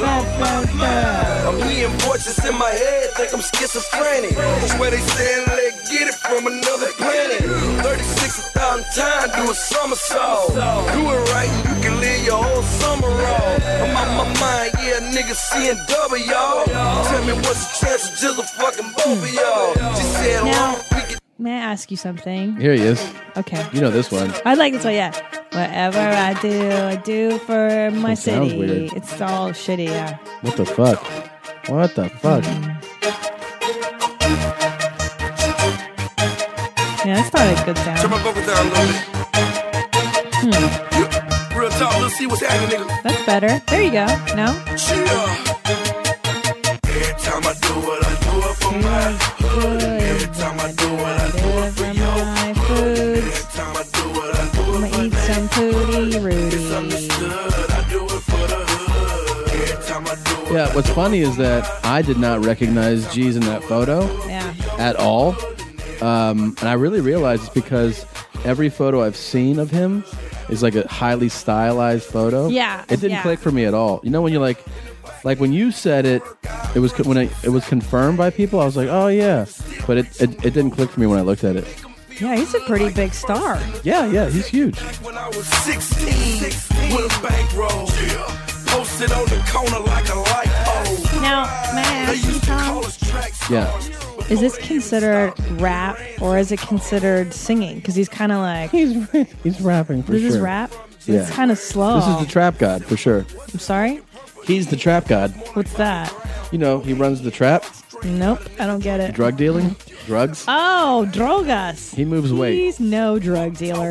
I'm hearing voices in my head, think I'm schizophrenic. Swear they saying let's get it from another planet. thirty-six thousand times, do a somersault. Do it right, and you can live your whole summer off. I'm on my mind, yeah, niggas seeing double, y'all. Tell me what's the chance of just a fucking both of y'all. She said, Now, long we can. may I ask you something? Here he is. Okay. You know this one. I like this one, yeah. Whatever I do, I do for my It sounds city. weird. It's all shitty, yeah. What the fuck? What the fuck? Yeah, that's not a good Turn sound. my vocals down a little bit. Hmm. Yeah. Real talk, let's see what's happening, nigga. That's better. There you go. No? Yeah. Every time I do what I do it for my hood. Every time I do what I do it for your My food. Every time I do what I do I'm it gonna eat some Pooty Rudy. for what's funny is that I did not recognize G's in that photo Yeah. at all. Um, and I really realized it's because every photo I've seen of him is like a highly stylized photo. Yeah, It didn't yeah. click for me at all. You know when you're like, like when you said it, it was co- when I, it was confirmed by people. I was like, oh yeah, but it, it it didn't click for me when I looked at it. Yeah, he's a pretty big star. Yeah, yeah, he's huge. When I was sixteen, with a bankroll, posted on the corner like a light pole. Now, may I ask you, Tom? Yeah. Is this considered rap or is it considered singing? Because he's kind of like he's he's rapping for this sure. is rap. Yeah. It's kind of slow. This is the trap god for sure. I'm sorry. He's the trap god. What's that? You know, he runs the trap. Nope, I don't get it. Drug dealing, drugs. Oh, drogas. He moves weight. He's no drug dealer.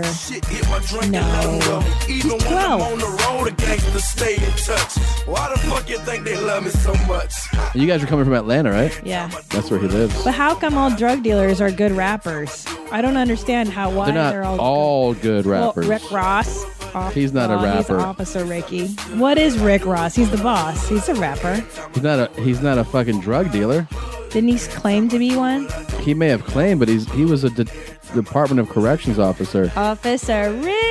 No. He's Even when I'm twelve. on the road, the gangsters stay in touch. Why the fuck you think they love me so much? And you guys are coming from Atlanta, right? Yeah. That's where he lives. But how come all drug dealers are good rappers? I don't understand how why They're not they're all, all good rappers. Well, Rick Ross. Off- He's not a oh, He's rapper. Officer Ricky. What is Rick Ross? He's the boss. He's a rapper. He's not a he's not a fucking drug dealer. Didn't he claim to be one? He may have claimed, but he's he was a de- Department of Corrections officer. Officer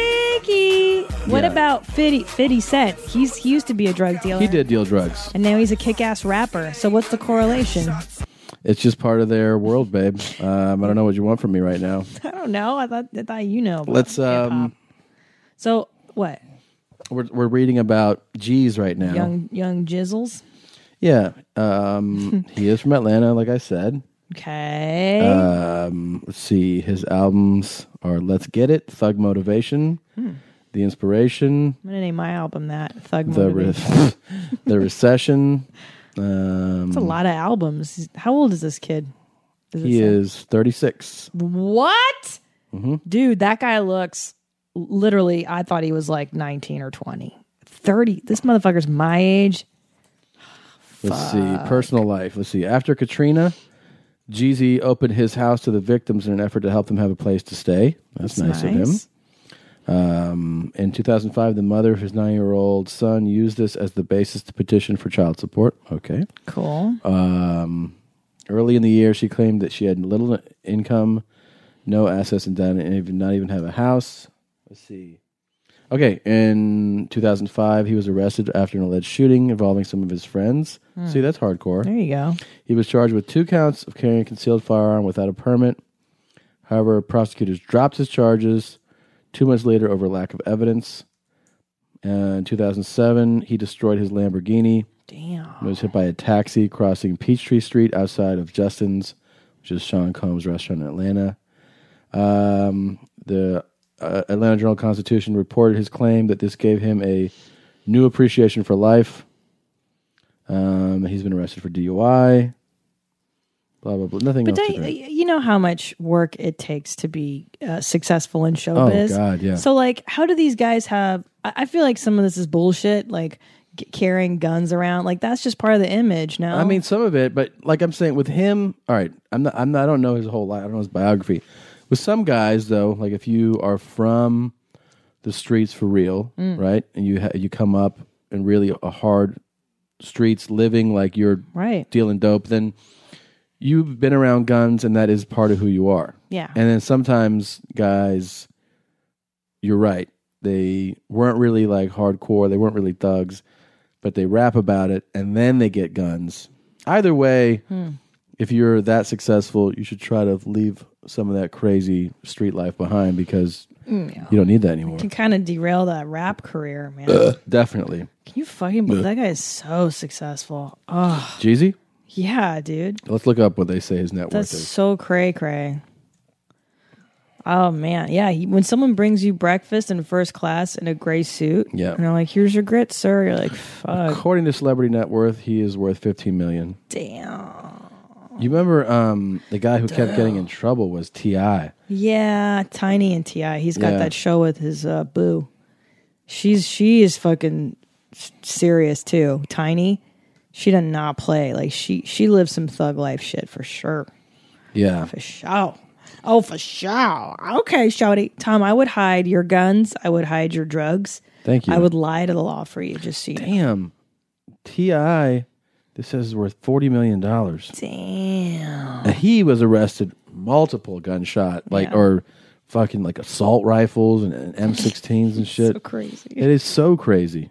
Ricky. What Yeah. about fifty, fifty Cent? He's he used to be a drug dealer. He did deal drugs. And now he's a kick-ass rapper. So what's the correlation? It's just part of their world, babe. Um, I don't know what you want from me right now. I don't know. I thought I thought you know. About Let's. Um, so what? we're we're reading about G's right now. Young young jizzles. Yeah. Um, he is from Atlanta, like I said. Okay. Um, let's see. His albums are "Let's Get It," "Thug Motivation," Hmm. "The Inspiration," I'm gonna name my album that Thug the Motivation. re- the Recession. Um, It's a lot of albums. How old is this kid? Does it He say? is thirty-six. What? Mhm. Dude, that guy looks literally, I thought he was like nineteen or twenty. thirty. This motherfucker's my age. Let's see. Personal life. Let's see. After Katrina, Jeezy opened his house to the victims in an effort to help them have a place to stay. That's, That's nice, nice. of him. Um, in two thousand five, the mother of his nine-year-old son used this as the basis to petition for child support. Okay. Cool. Um, early in the year, she claimed that she had little income, no assets, and did even not even have a house. Let's see. Okay, in two thousand five, he was arrested after an alleged shooting involving some of his friends. Hmm. See, that's hardcore. There you go. He was charged with two counts of carrying a concealed firearm without a permit. However, prosecutors dropped his charges two months later over lack of evidence. Uh, in two thousand seven, he destroyed his Lamborghini. Damn. He was hit by a taxi crossing Peachtree Street outside of Justin's, which is Sean Combs' restaurant in Atlanta. Um, the uh, Atlanta Journal-Constitution reported his claim that this gave him a new appreciation for life. Um, he's been arrested for D U I. Blah, blah, blah. Nothing But else. don't, to you drink. you know how much work it takes to be uh, successful in showbiz? Oh, God, yeah. So, like, how do these guys have... I, I feel like some of this is bullshit, like g- carrying guns around. Like, that's just part of the image, no? I mean, some of it, but like I'm saying, with him, all right. I'm not. I'm not. I don't know his whole life. I don't know his biography. With some guys, though, like if you are from the streets for real, Mm. right, and you ha- you come up in really a hard streets, living like you're right. dealing dope, then you've been around guns, and that is part of who you are. Yeah. And then sometimes guys, you're right. They weren't really like hardcore. They weren't really thugs, but they rap about it, and then they get guns. Either way, Hmm. if you're that successful, you should try to leave some of that crazy street life behind because Mm, yeah. you don't need that anymore. can kind of derail that rap career, man. Uh, definitely. Can you fucking believe Ugh. that guy is so successful? Oh, Jeezy? yeah, dude. Let's look up what they say his net That's worth is. so cray cray. Oh man, yeah. He, when someone brings you breakfast in first class in a gray suit, Yeah. and they're like, "Here's your grits, sir," you're like, "Fuck, According to Celebrity Net Worth, he is worth fifteen million. damn." You remember um, the guy who kept getting in trouble was T I Yeah, Tiny and Ti. He's got Yeah. that show with his uh, boo. She's she is fucking s- serious too. Tiny, she does not play. Like she she lives some thug life shit for sure. Yeah. For sure. Oh, for sure. Okay, shouty. Tom, I would hide your guns. I would hide your drugs. Thank you. I would lie to the law for you, just so you know. Damn. T I This says it's worth forty million dollars. Damn. And he was arrested multiple gunshot, like, Yeah. or fucking like assault rifles and, and M sixteens and shit. So crazy. It is so crazy.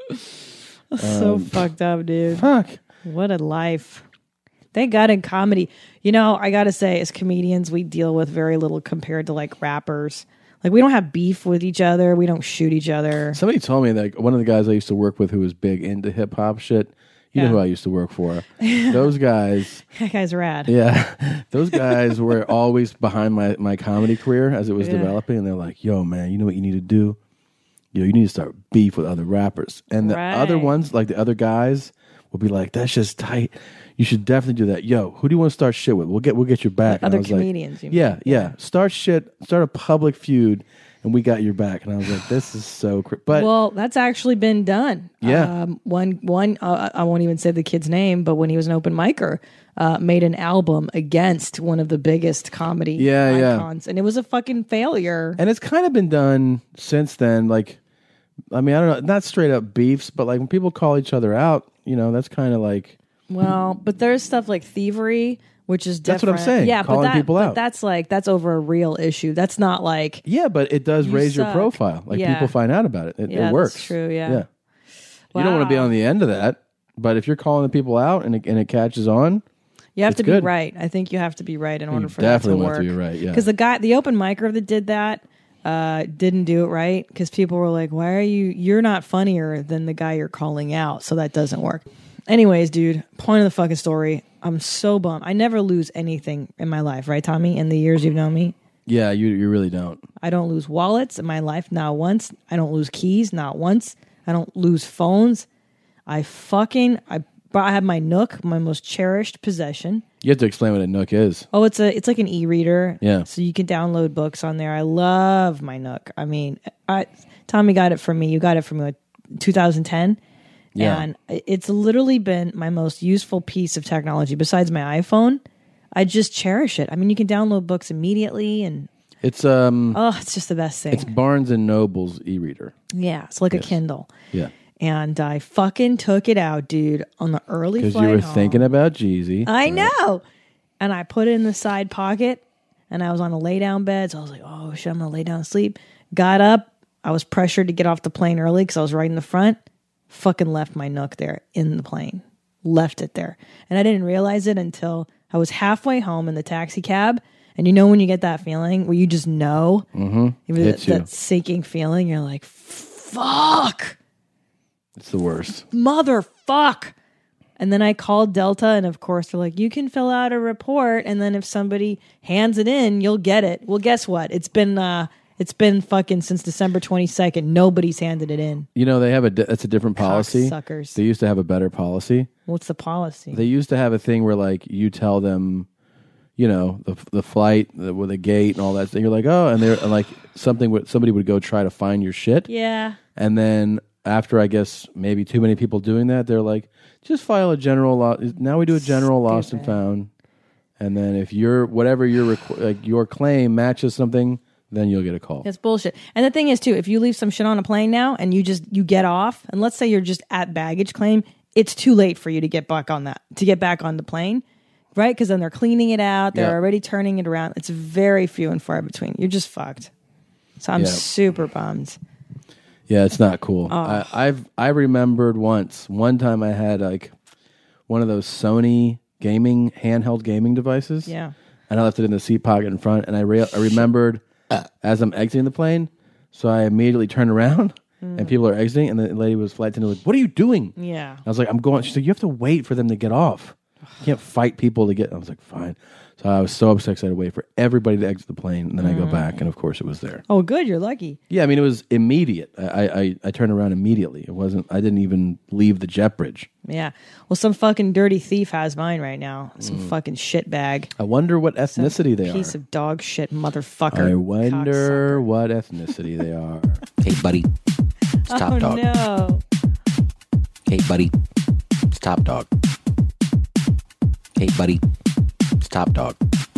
so Um, fucked up, dude. Fuck. What a life. Thank God in comedy. You know, I gotta say, as comedians, we deal with very little compared to like rappers. Like, we don't have beef with each other. We don't shoot each other. Somebody told me that one of the guys I used to work with who was big into hip hop shit. You Yeah. know who I used to work for. Those guys. That guy's rad. Yeah. Those guys were always behind my, my comedy career as it was Yeah. developing. And they're like, yo, man, you know what you need to do? Yo, you need to start beef with other rappers. And the Right. other ones, like the other guys, will be like, that's just tight. You should definitely do that. Yo, who do you want to start shit with? We'll get we'll get your back. And I Other was like, comedians, you yeah, mean. yeah. Start shit. Start a public feud, and we got your back. And I was like, this is so. Cr-. But well, that's actually been done. Yeah. Um, one, one. Uh, I won't even say the kid's name, but when he was an open micer, uh, made an album against one of the biggest comedy Yeah, yeah. icons, and it was a fucking failure. And it's kind of been done since then. Like, I mean, I don't know, not straight up beefs, but like when people call each other out, you know, that's kind of like. Well, but there's stuff like thievery, which is different. That's what I'm saying, Yeah, calling but that, people but out. that's like that's over a real issue. That's not like Yeah, but it does You raise your suck. profile. Like Yeah. people find out about it. It, Yeah, it that's works. true, yeah. Yeah. You don't want to be Wow. on the end of that, but if you're calling the people out and it, and it catches on, you have it's to be good. right. I think you have to be right in You order for definitely that to want work. to be right, yeah. Because the guy, the open micer that did that, uh, didn't do it right. Because people were like, "Why are you? You're not funnier than the guy you're calling out." So that doesn't work. Anyways, dude, point of the fucking story. I'm so bummed. I never lose anything in my life, right, Tommy? In the years you've known me, yeah, you you really don't. I don't lose wallets in my life, not once. I don't lose keys, not once. I don't lose phones. I fucking I, I have my Nook, my most cherished possession. You have to explain what a Nook is. Oh, it's a it's like an e-reader. Yeah. So you can download books on there. I love my Nook. I mean, I Tommy got it from me. You got it from me like two thousand ten. Yeah. And it's literally been my most useful piece of technology besides my iPhone. I just cherish it. I mean, you can download books immediately and It's um oh, it's just the best thing. it's Barnes and Noble's e-reader. Yeah, it's like Yes. a Kindle. Yeah. And I fucking took it out, dude, on the early Because flight you were home. thinking about Jeezy. I know. And I put it in the side pocket, and I was on a lay down bed. So I was like, oh shit, I'm going to lay down and sleep. Got up. I was pressured to get off the plane early because I was right in the front. Fucking left my Nook there in the plane. Left it there. And I didn't realize it until I was halfway home in the taxi cab. And you know when you get that feeling where you just know? Mm-hmm. That, Hits you. that sinking feeling. You're like, fuck. It's the worst. Motherfuck. And then I called Delta, and of course they're like, you can fill out a report, and then if somebody hands it in, you'll get it. Well, guess what? It's been uh it's been fucking since December twenty-second. Nobody's handed it in. You know, they have a di- it's a different policy. Cocksuckers. They used to have a better policy. What's the policy? They used to have a thing where like you tell them, you know, the the flight the, with the gate and all that. So you're like, oh, and they're and like something would somebody would go try to find your shit. Yeah. And then after I guess maybe too many people doing that, they're like, just file a general law. Now we do a general lost and found, and then if your whatever your requ- like your claim matches something, then you'll get a call. It's bullshit. And the thing is too, if you leave some shit on a plane now and you just you get off, and let's say you're just at baggage claim, it's too late for you to get back on that to get back on the plane, right? Because then they're cleaning it out, they're Yeah. already turning it around. It's very few and far between. You're just fucked. So I'm Yeah. super bummed. Yeah, it's not cool. Oh. I, I've I remembered once. One time I had like one of those Sony gaming handheld gaming devices. Yeah. And I left it in the seat pocket in front. And I re- I remembered as I'm exiting the plane, so I immediately turned around Mm. and people are exiting, and the lady was flight attendant like, "What are you doing?" Yeah. I was like, "I'm going." She said, "You have to wait for them to get off. You can't fight people to get." I was like, "Fine." So I was so upset because I had to wait for everybody to exit the plane, and then I go Mm. back, and of course it was there. Oh, good. You're lucky. Yeah, I mean, it was immediate. I, I, I turned around immediately. It wasn't, I didn't even leave the jet bridge. Yeah. Well, some fucking dirty thief has mine right now. Some Mm. fucking shit bag. I wonder what ethnicity they Piece are. of dog shit motherfucker. I wonder what ethnicity they are. Hey, buddy. It's Top oh, Dog. no. Hey, buddy. It's Top Dog. Hey, buddy. It's Top Dog.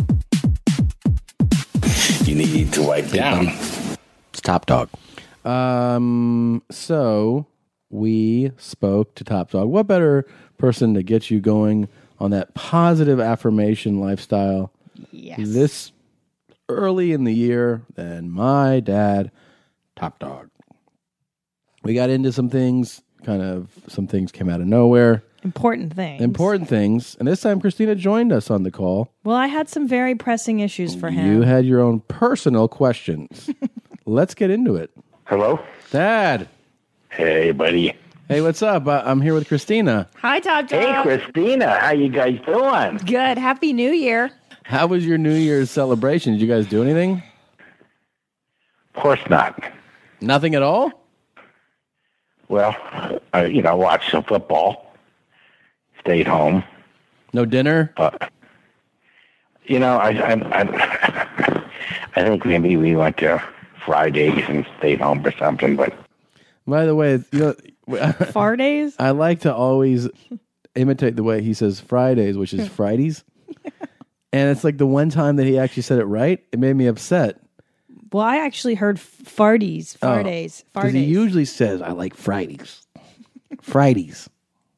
You need to wipe Hey, down. buddy. It's Top Dog. Um, so we spoke to Top Dog. What better person to get you going on that positive affirmation lifestyle yes. this early in the year than my dad, Top Dog. We got into some things, kind of some things came out of nowhere. Important things. Important things. And this time Christina joined us on the call. Well, I had some very pressing issues for him. You had your own personal questions. Let's get into it. Hello? Dad. Hey, buddy. Hey, what's up? Uh, I'm here with Christina. Hi, Top Dog. Hey, Christina. How you guys doing? Good. Happy New Year. How was your New Year's celebration? Did you guys do anything? Of course not. Nothing at all? Well, I, you know, watched some football. Stayed home. No dinner? Uh, you know, I, I, I, I think maybe we went to Fridays and stayed home or something, but... By the way, you know, Fridays? I like to always imitate the way he says Fridays, which is Fridays. And it's like the one time that he actually said it right, it made me upset. Well, I actually heard farties, Oh, fardays, Because he fardays. usually says, I like Fridays. Fridays.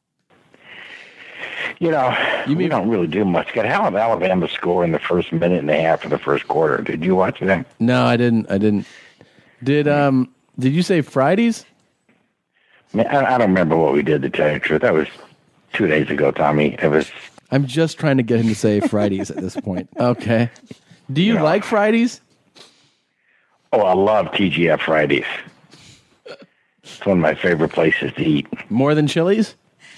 You know, you we don't really do much. Got hell of Alabama score in the first minute and a half of the first quarter. Did you watch that? No, I didn't. I didn't. Did um? Did you say Fridays? Man, I, I don't remember what we did, to tell you the truth. That was two days ago, Tommy. It was... I'm just trying to get him to say Fridays at this point. Okay. Do you, You know. like Fridays? Oh, I love T G F Fridays. It's one of my favorite places to eat. More than Chili's?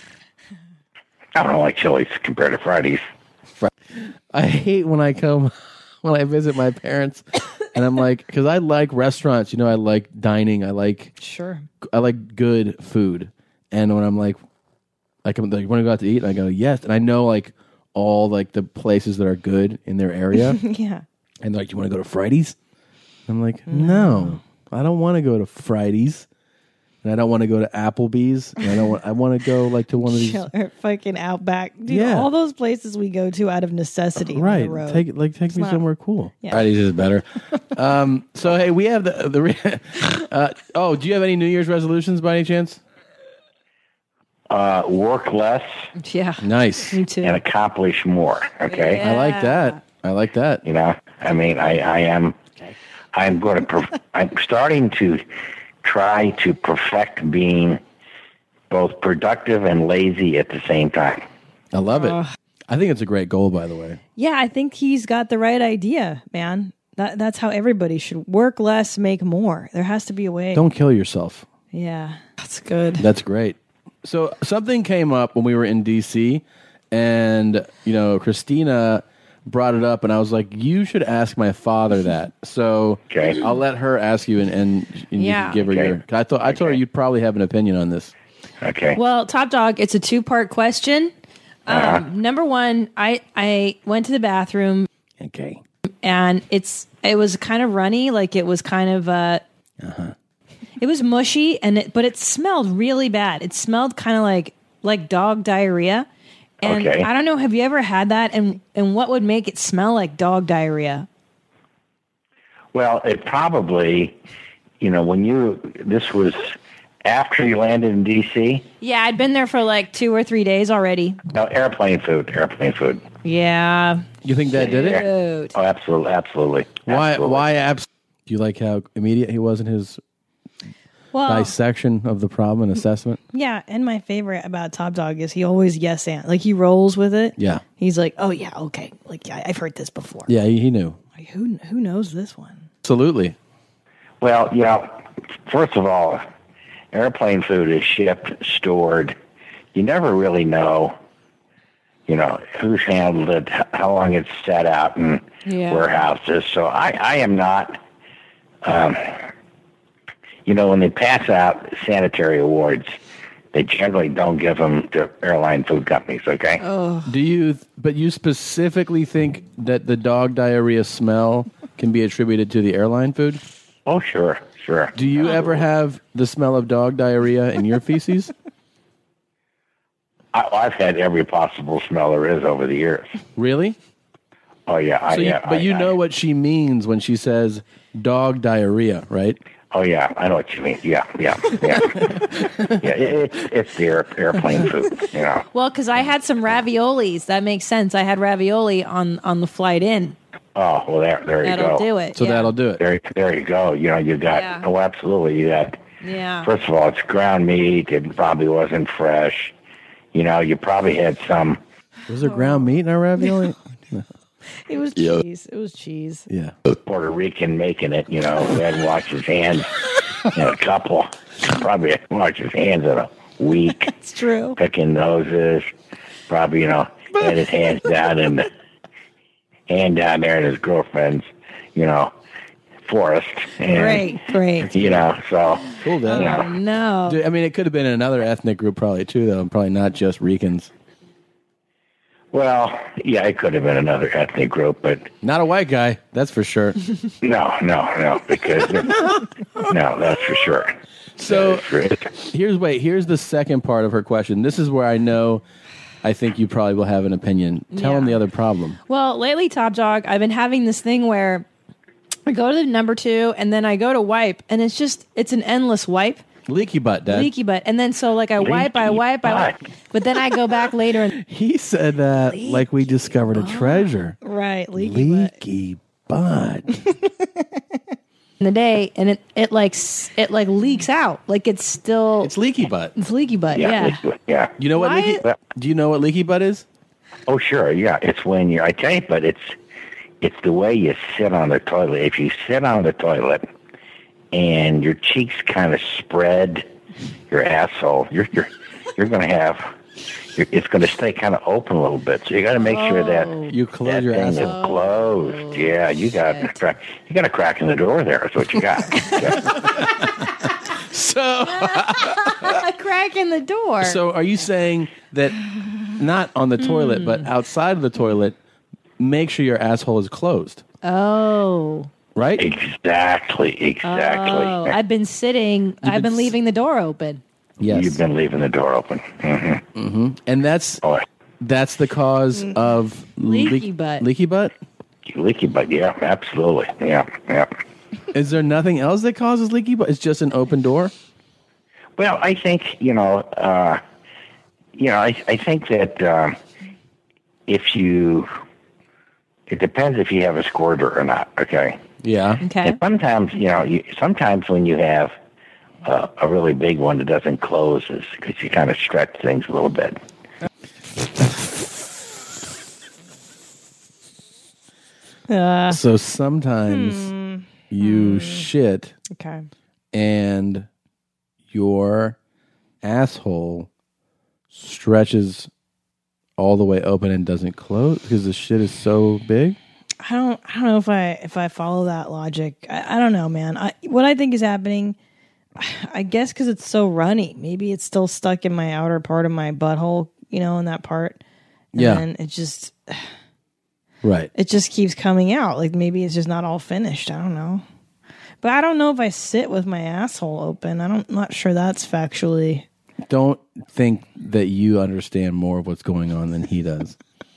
I don't like Chili's compared to Fridays. I hate when I come, when I visit my parents, and I'm like, because I like restaurants, you know, I like dining, I like, Sure. I like good food. And when I'm like, I come, like, want to go out to eat? And I go, yes. And I know, like, all, like, the places that are good in their area. Yeah. And they're like, do you want to go to Fridays? I'm like, no, I don't want to go to Fridays. And I don't want to go to Applebee's. And I don't want, I want to go, like, to one of these. Chill- or fucking Outback. Dude, Yeah. all those places we go to out of necessity. on Right. the road. Take like take It's me not- somewhere cool. Yeah. Fridays is better. um, so hey, we have the the. Re- uh, oh, do you have any New Year's resolutions by any chance? Uh, work less. Yeah. Nice. Me too. And accomplish more. Okay. I like that. I like that. You know, I mean, I, I am, I'm going to, perf- I'm starting to try to perfect being both productive and lazy at the same time. I love it. Ugh. I think it's a great goal, by the way. Yeah, I think he's got the right idea, man. That, that's how everybody should work less, make more. There has to be a way. Don't kill yourself. Yeah, that's good. That's great. So something came up when we were in D C, and you know, Christina brought it up, and I was like, "You should ask my father that." So okay. I'll let her ask you, and, and, and you Yeah. can give her Okay. your. 'cause I thought I told her you'd probably have an opinion on this. Okay. Well, Top Dog, it's a two-part question. Um, Uh-huh. Number one, I I went to the bathroom. Okay. And it's it was kind of runny, like it was kind of uh, uh-huh. It was mushy, and it but it smelled really bad. It smelled kind of like like dog diarrhea. And Okay. I don't know, have you ever had that? And and what would make it smell like dog diarrhea? Well, it probably, you know, when you, this was after you landed in D C? Yeah, I'd been there for like two or three days already. No, airplane food, airplane food. Yeah. You think that did it? Dude. Oh, absolutely, absolutely. Why? absolutely. Why? Abs- Do you like how immediate he was in his Well, dissection of the problem and assessment? yeah, and my favorite about Top Dog is he always yes and like he rolls with it. Yeah. He's like, oh yeah, okay, like yeah, I've heard this before. Yeah, he, he knew. Like, who who knows this one? Absolutely. Well, you know, first of all, airplane food is shipped, stored. You never really know, you know, who's handled it, h- how long it's set out in Yeah. warehouses. So I, I am not, um, you know, when they pass out sanitary awards, they generally don't give them to airline food companies, okay? Oh. Do you? But you specifically think that the dog diarrhea smell can be attributed to the airline food? Oh, sure, sure. Do you ever have the smell of dog diarrhea in your feces? I, I've had every possible smell there is over the years. Really? Oh, yeah. I, So you, yeah but I, you I, know what she means when she says dog diarrhea, right? Oh yeah, I know what you mean. Yeah, yeah, yeah, yeah. It, it's it's the air, airplane food, you know. Well, because I had some raviolis. That makes sense. I had ravioli on, on the flight in. Oh well, there there you That'll go. do it, So yeah. that'll do it. There there you go. You know, you got Yeah. oh absolutely you got. Yeah. First of all, it's ground meat. It probably wasn't fresh. You know, you probably had some. Was there ground meat in our ravioli? It was Yeah. cheese. It was cheese. Yeah. Puerto Rican making it, you know, who hadn't washed his hands in a couple. Probably hadn't washed his hands in a week. It's true. Picking noses. Probably, you know, had his hands down in the hand down there in his girlfriend's, you know, forest. And, Great, great. You know, so. Cool, you Dad. know, Oh, no. Dude, I mean, it could have been another ethnic group probably too, though. Probably not just Ricans. Well, yeah, it could have been another ethnic group, but not a white guy. That's for sure. no, no, no, because no, that's for sure. So here's wait. Here's the second part of her question. This is where I know. I think you probably will have an opinion. Tell him the other problem. Well, lately, Top Dog, I've been having this thing where I go to the number two and then I go to wipe, and it's just, it's an endless wipe. Leaky butt, Dad. Leaky butt. And then so, like, I wipe, I wipe, I wipe. But then I go back later and. He said that like we discovered a treasure. Right, leaky, Leaky butt. in the day, and it, it like s- it like leaks out, like it's still it's leaky butt. It's leaky butt, yeah. yeah. You know what Why- leaky? Do you know what leaky butt is? Oh, sure, yeah. It's when you. I tell you, but it's it's the way you sit on the toilet. If you sit on the toilet and your cheeks kind of spread, your asshole, you're you're you're going to have. You're, it's going to stay kind of open a little bit, so you got to make sure that you close that your thing asshole. is closed. Yeah, you got a crack. You got a crack in the door there. That's what you got. So, a crack in the door. so are you saying that not on the toilet, but outside of the toilet, make sure your asshole is closed, Oh. right? Exactly, exactly. Oh, I've been sitting. I've been leaving the door open. Yes. You've been leaving the door open. Mm-hmm. Mm-hmm. And that's that's the cause of Leaky leak- butt. Leaky butt. Leaky butt. Yeah, absolutely. Yeah, yeah. Is there nothing else that causes leaky butt? It's just an open door. Well, I think you know. Uh, you know, I I think that um, if you, it depends if you have a squirter or not. Okay. Yeah. Okay. And sometimes you know, you, sometimes when you have uh, a really big one that doesn't close, is because you kind of stretch things a little bit. Uh, So sometimes hmm. you shit Okay. and your asshole stretches all the way open and doesn't close because the shit is so big. I don't. I don't know if I if I follow that logic. I, I don't know, man. I, what I think is happening, I guess, because it's so runny. Maybe it's still stuck in my outer part of my butthole. You know, in that part. And Yeah. then it just. Right. It just keeps coming out. Like maybe it's just not all finished. I don't know. But I don't know if I sit with my asshole open. I don't, I'm not sure that's factually. Don't think that you understand more of what's going on than he does.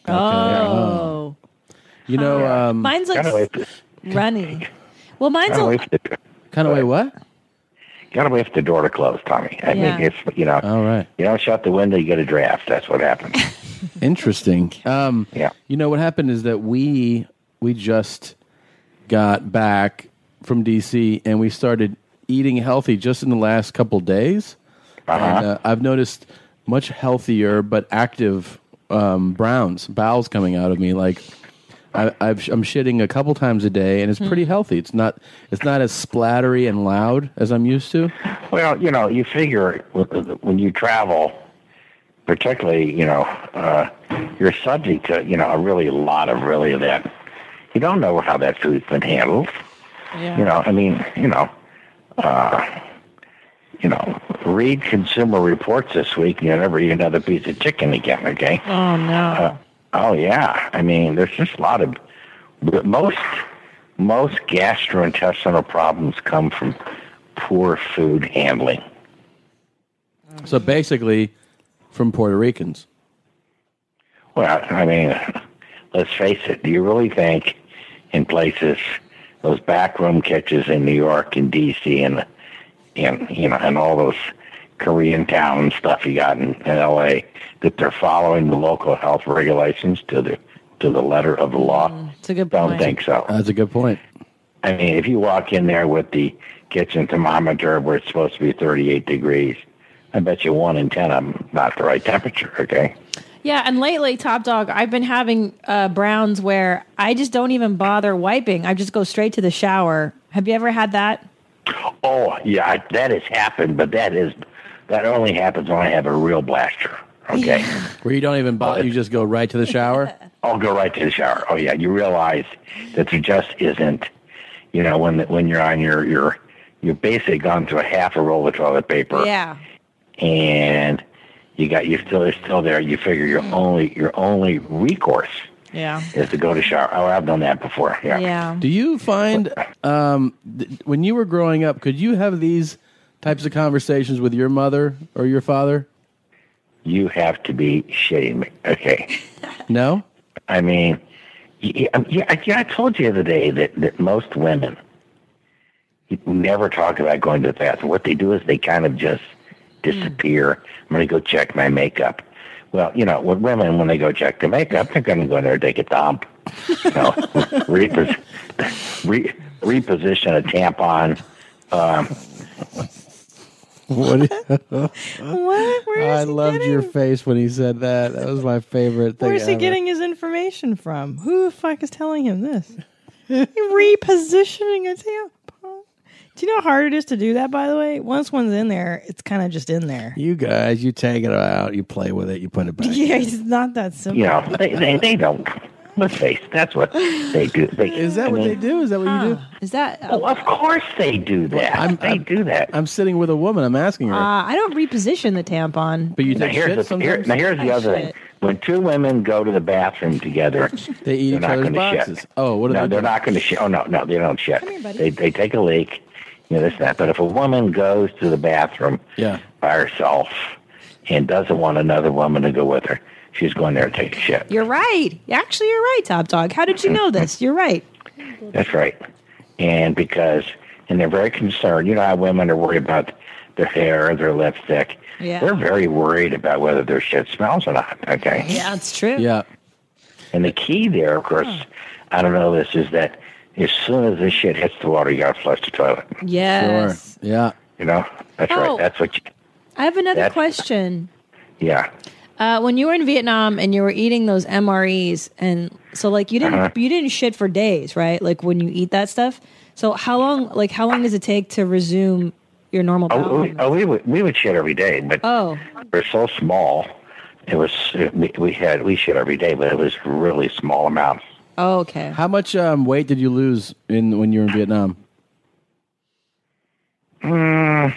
Oh. You know, um, Mine's like Gotta wait for- runny. Well, mine's Gotta a, wait for the, kind of way what? gotta wait for the door to close, Tommy. I Yeah. think it's you know. All right. You don't shut the window, you get a draft. That's what happens. Interesting. Um, yeah. You know what happened is that we we just got back from D C and we started eating healthy just in the last couple days. Uh-huh. And, uh, I've noticed much healthier but active um, browns, bowels coming out of me. Like I, I've, I'm shitting a couple times a day, and it's pretty healthy. It's not it's not as splattery and loud as I'm used to. Well, you know, you figure when you travel, particularly, you know, uh, you're subject to, you know, a really lot of really of that. You don't know how that food's been handled. Yeah. You know, I mean, you know, uh, you know, read Consumer Reports this week, and you'll never eat another piece of chicken again, okay? Oh, no. Uh, oh, yeah. I mean, there's just a lot of, but most, most gastrointestinal problems come from poor food handling. So basically, from Puerto Ricans. Well, I mean, let's face it. Do you really think in places those backroom kitchens in New York and D C and and you know and all those Korean town stuff you got in, in L A, that they're following the local health regulations to the to the letter of the law. It's a good Don't point. think so. That's a good point. I mean, if you walk in there with the kitchen thermometer where it's supposed to be thirty-eight degrees, I bet you one in ten of them not the right temperature. Okay. Yeah, and lately, Top Dog, I've been having uh, browns where I just don't even bother wiping. I just go straight to the shower. Have you ever had that? Oh yeah, I- that has happened, but that is that only happens when I have a real blaster. Okay. Where you don't even bother, you just go right to the shower? I'll go right to the shower. Oh yeah, you realize that there just isn't, you know, when when you're on your your you're basically gone through a half a roll of toilet paper. Yeah. And you got you still it's still there. You figure your only your only recourse Yeah. is to go to shower. Oh, I've done that before. Yeah. Yeah. Do you find um, th- when you were growing up, could you have these types of conversations with your mother or your father? You have to be shitting me. Okay. No? I mean, yeah, yeah, I- yeah, I told you the other day that, that most women never talk about going to the bathroom. What they do is they kind of just disappear. I'm going to go check my makeup. Well, you know, with women, when they go check their makeup, they're going to go in there and take a dump. You know, repos- re- reposition a tampon. Um, What? What? Where is I loved your face when he said that. That was my favorite thing. Where's he ever. getting his information from? Who the fuck is telling him this? Repositioning a tampon. Do you know how hard it is to do that, by the way? Once one's in there, it's kind of just in there. You guys, you take it out, you play with it, you put it back. Yeah, it's not that simple. you know, they, they, they don't. Let's face it, that's what they do. They, Is that I what mean, they do? Is that what you do? Is that? Oh, of course they do that. I'm, they I'm- do that. I'm sitting with a woman. I'm asking her. Uh, I don't reposition the tampon. but you Now take here's, shit the, sometimes? here, now here's the I other shit. thing. When two women go to the bathroom together, They eat they're each not other's going to boxes. shit. Oh, what do no, they they're do? not going to shit. Oh no, no, they don't shit. Come here, buddy. They they take a leak, you know this and that. But if a woman goes to the bathroom Yeah. by herself and doesn't want another woman to go with her, she's going there to take a shit. You're right. Actually, you're right, Top Dog. How did you know this? You're right. That's right. And because, and they're very concerned. You know how women are worried about their hair, their lipstick. Yeah. They're very worried about whether their shit smells or not. Okay. Yeah, that's true. Yeah. And the key there, of course, I don't know this, is that as soon as this shit hits the water, you got to flush the toilet. Yes. Sure. Yeah. You know? That's Oh. right. That's what you, I have another That's- question. yeah. Uh, when you were in Vietnam and you were eating those M R Es, and so like you didn't Uh-huh. you didn't shit for days, right? Like when you eat that stuff. So how long like how long does it take to resume your normal bowel Oh, we, movement? oh, we would we would shit every day, but Oh, we're so small. It was we, we had we shit every day, but it was really small amounts. oh, okay. How much um, weight did you lose in when you were in Vietnam? Mm,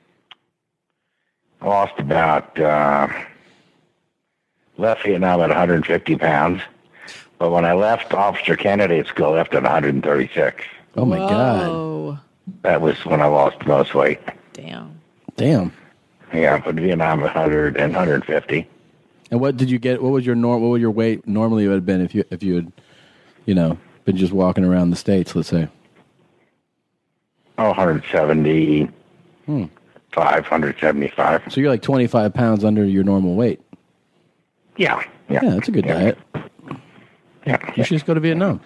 I lost about uh, left Vietnam at one hundred fifty pounds, but when I left Officer Candidate School, I left at one hundred thirty-six. Oh my god! Oh, That was when I lost most weight. damn. Damn. Yeah, but Vietnam one hundred and one hundred fifty. And what did you get? What was your norm? What would your weight normally would have been if you if you had, you know, been just walking around the states? Let's say. Oh, one hundred seventy-five, Hmm. one hundred seventy-five. So you're like twenty-five pounds under your normal weight. Yeah, yeah. Yeah, that's a good Yeah. diet. Yeah. You should just go to Vietnam.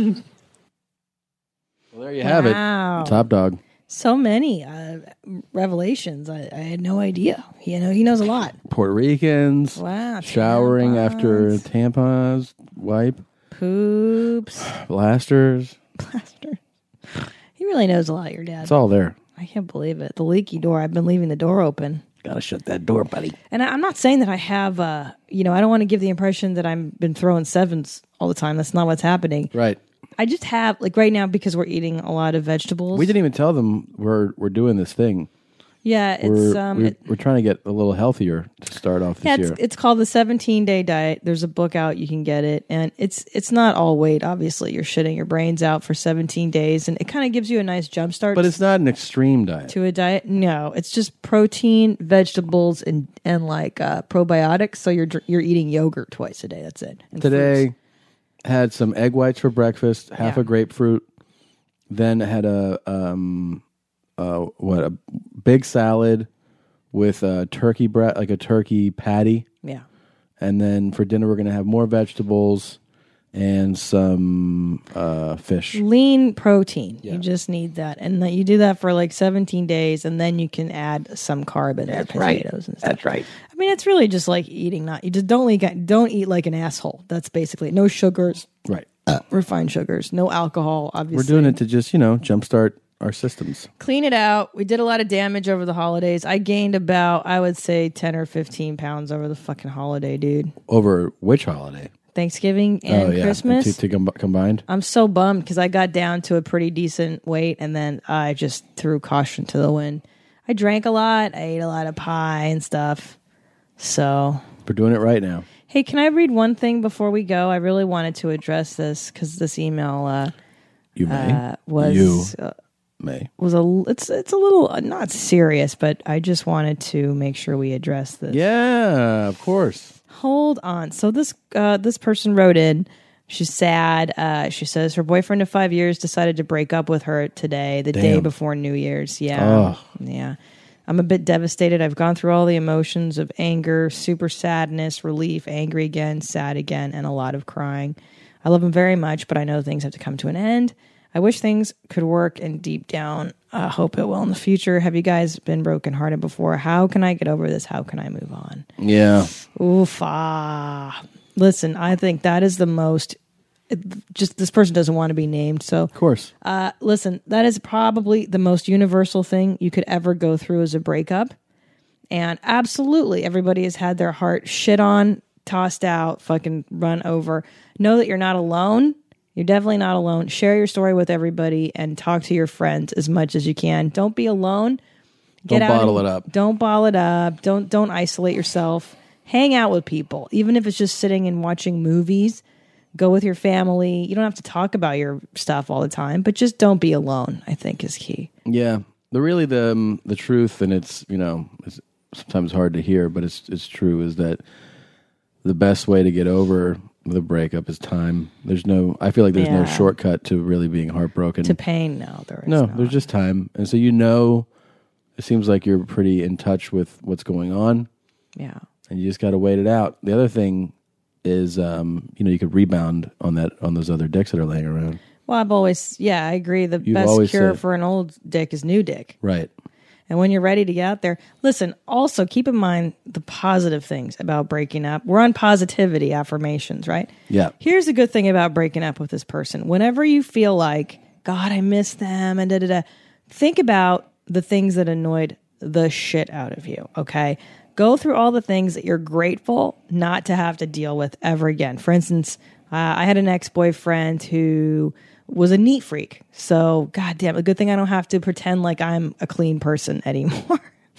Well, there you have Wow. it. Top dog. So many uh, revelations. I, I had no idea. You know, he knows a lot. Puerto Ricans. Wow. Showering after tampons, wipe, Poops. blasters. Blaster. He really knows a lot, your dad. It's all there. I can't believe it. The leaky door. I've been leaving the door open. Gotta shut that door, buddy. And I, I'm not saying that I have, uh, you know, I don't want to give the impression that I've been throwing sevens all the time. That's not what's happening. Right. I just have, like right now, because we're eating a lot of vegetables. We didn't even tell them we're we're doing this thing. Yeah, it's We're, um, we're, it- we're trying to get a little healthier to start off this yeah, it's, year. it's called the seventeen day diet. There's a book out, you can get it, and it's it's not all weight. Obviously, you're shitting your brains out for seventeen days, and it kind of gives you a nice jump start. But it's not an extreme diet. to a diet. No, it's just protein, vegetables, and and like uh, probiotics. So you're dr- you're eating yogurt twice a day. That's it. And Today, fruits. had some egg whites for breakfast, half Yeah. a grapefruit, then had a um, uh, what a big salad with a turkey breast, like a turkey patty. Yeah. And then for dinner, we're going to have more vegetables and some uh, fish. Lean protein. You just need that. And that you do that for like seventeen days, and then you can add some carb in there, That's right. potatoes and stuff. That's right. I mean, it's really just like eating not. You just don't eat, don't eat like an asshole. That's basically it. No sugars. Right. Uh, refined sugars. No alcohol, obviously. We're doing it to just, you know, jumpstart our systems. Clean it out. We did a lot of damage over the holidays. I gained about, I would say, ten or fifteen pounds over the fucking holiday, dude. Over which holiday? Thanksgiving and oh, yeah. Christmas. To, to com- combined? I'm so bummed because I got down to a pretty decent weight and then I just threw caution to the wind. I drank a lot. I ate a lot of pie and stuff. So. We're doing it right now. Hey, can I read one thing before we go? I really wanted to address this because this email uh, you may. Uh, was you uh, may was a it's it's a little uh, not serious, but I just wanted to make sure we address this. Yeah, of course. Hold on. So this uh, this person wrote in. She's sad. Uh, she says her boyfriend of five years decided to break up with her today, the Damn. day before New Year's. Yeah, Oh. yeah. I'm a bit devastated. I've gone through all the emotions of anger, super sadness, relief, angry again, sad again, and a lot of crying. I love him very much, but I know things have to come to an end. I wish things could work, and deep down, I hope it will in the future. Have you guys been brokenhearted before? How can I get over this? How can I move on? Yeah. Oof. Ah. Listen, I think that is the most. It, just this person doesn't want to be named, so of course. Uh, listen, that is probably the most universal thing you could ever go through as a breakup, and absolutely, everybody has had their heart shit on, tossed out, fucking run over. Know that you're not alone. You're definitely not alone. Share your story with everybody and talk to your friends as much as you can. Don't be alone. Get Don't out bottle and- it up. Don't bottle it up. Don't don't isolate yourself. Hang out with people, even if it's just sitting and watching movies. Go with your family. You don't have to talk about your stuff all the time, but just don't be alone, I think is key. Yeah. The really the um, the truth, and it's, you know, it's sometimes hard to hear, but it's it's true, is that the best way to get over the breakup is time. There's no, I feel like there's no Yeah. shortcut to really being heartbroken. To pain, no, there is No, not. there's just time. And so, you know, it seems like you're pretty in touch with what's going on. Yeah. And you just got to wait it out. The other thing is, um, you know, you could rebound on that, on those other dicks that are laying around. Well, I've always, yeah, I agree. The You've best always cure said- for an old dick is new dick. Right. And when you're ready to get out there, listen, also keep in mind the positive things about breaking up. We're on positivity affirmations, right? Yeah. Here's the good thing about breaking up with this person. Whenever you feel like, God, I miss them, and da da da, think about the things that annoyed the shit out of you, okay? Go through all the things that you're grateful not to have to deal with ever again. For instance, uh, I had an ex-boyfriend who was a neat freak. So, goddamn, a good thing I don't have to pretend like I'm a clean person anymore.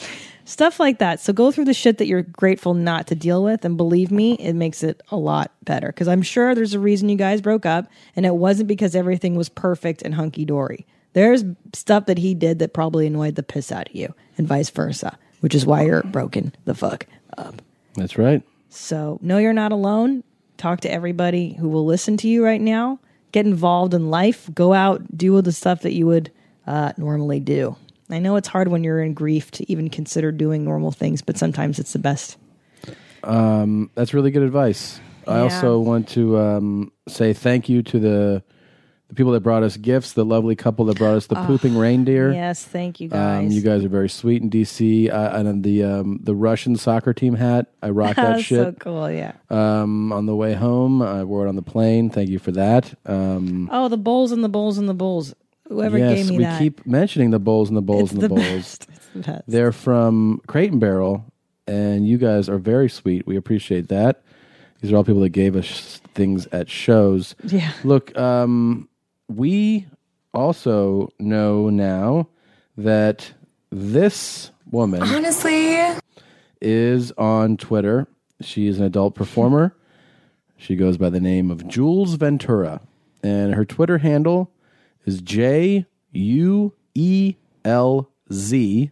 Stuff like that. So go through the shit that you're grateful not to deal with, and believe me, it makes it a lot better. Because I'm sure there's a reason you guys broke up, and it wasn't because everything was perfect and hunky-dory. There's stuff that he did that probably annoyed the piss out of you, and vice versa, which is why you're broken the fuck up. That's right. So know you're not alone. Talk to everybody who will listen to you right now. Get involved in life. Go out, do the stuff that you would uh, normally do. I know it's hard when you're in grief to even consider doing normal things, but sometimes it's the best. Um, that's really good advice. I Yeah. also want to um, say thank you to the the people that brought us gifts, the lovely couple that brought us the Oh, pooping reindeer. Yes, thank you Um, guys. you guys are very sweet in D C. Uh, and then the um, the Russian soccer team hat, I rocked that That's shit. so cool, yeah. Um, on the way home, I wore it on the plane. Thank you for that. Um, Oh, the bowls and the bowls and the bowls. Whoever yes, gave me we that. keep mentioning the bowls and the bowls It's and the, the bowls. best. It's the best. They're from Crate and Barrel, and you guys are very sweet. We appreciate that. These are all people that gave us things at shows. Yeah. Look, um, we also know now that this woman Honestly, is on Twitter. She is an adult performer. She goes by the name of Jules Ventura, and her Twitter handle is J U E L Z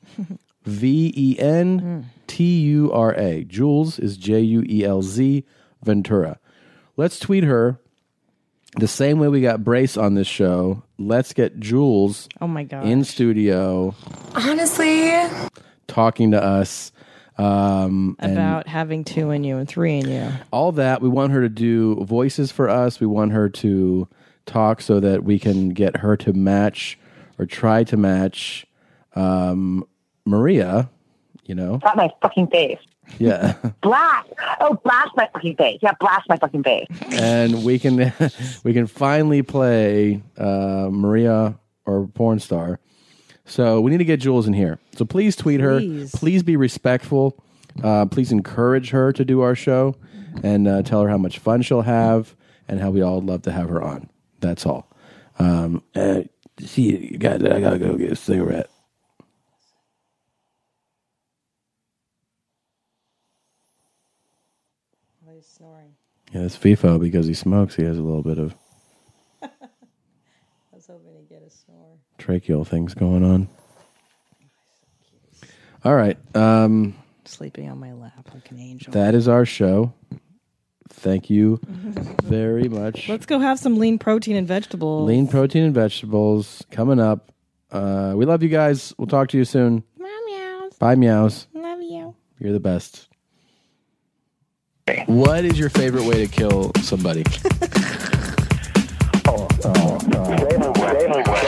V E N T U R A. Jules is J U E L Z Ventura. Let's tweet her the same way we got Brace on this show, let's get Jules Oh my god. in studio Honestly, talking to us. Um, and About having two in you and three in you. all that. We want her to do voices for us. We want her to talk so that we can get her to match or try to match um, Maria, you know? Not my fucking face. Yeah. Blast! Oh, blast my fucking face. Yeah, blast my fucking face. And we can we can finally play uh, Maria or Porn Star. So we need to get Jules in here. So please tweet Please. her. Please be respectful. Uh, please encourage her to do our show and uh, tell her how much fun she'll have and how we all love to have her on. That's all. Um, uh, see, you got, I gotta go get a cigarette. Oh, he's snoring. Yeah, it's FIFO because he smokes. He has a little bit of I was hoping to get a snore. tracheal things going on. All right. Um, Sleeping on my lap like an angel. that is our show. Thank you very much. Let's go have some lean protein and vegetables. Lean protein and vegetables coming up. Uh, we love you guys. We'll talk to you soon. Meows. Bye, meows. Love you. You're the best. What is your favorite way to kill somebody? Oh, oh, oh.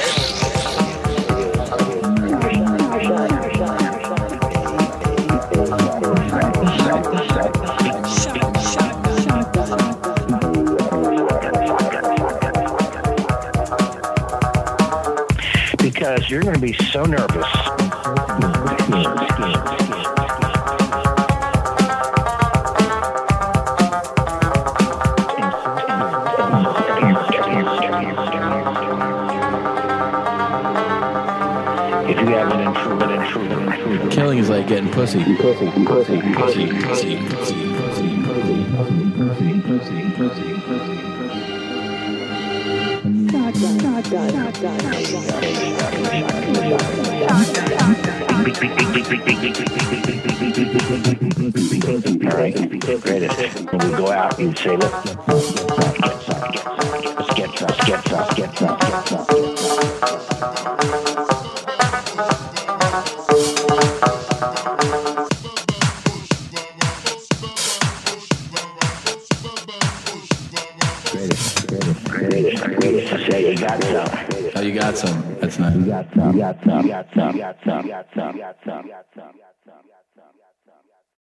Because you're going to be so nervous. If you haven't improved, improved, improved. Killing is like getting pussy. Pussy, pussy, pussy, pussy, pussy, pussy, pussy, pussy, pussy, pussy. All right, greatest. When we go out and say, let's get some, let's get some, get some, get some, get some. Greatest, greatest, greatest, greatest to say you got some. Oh, you got some. That's nice. You got some, you got some, you got some, you got some, you got some, you got some, you got some.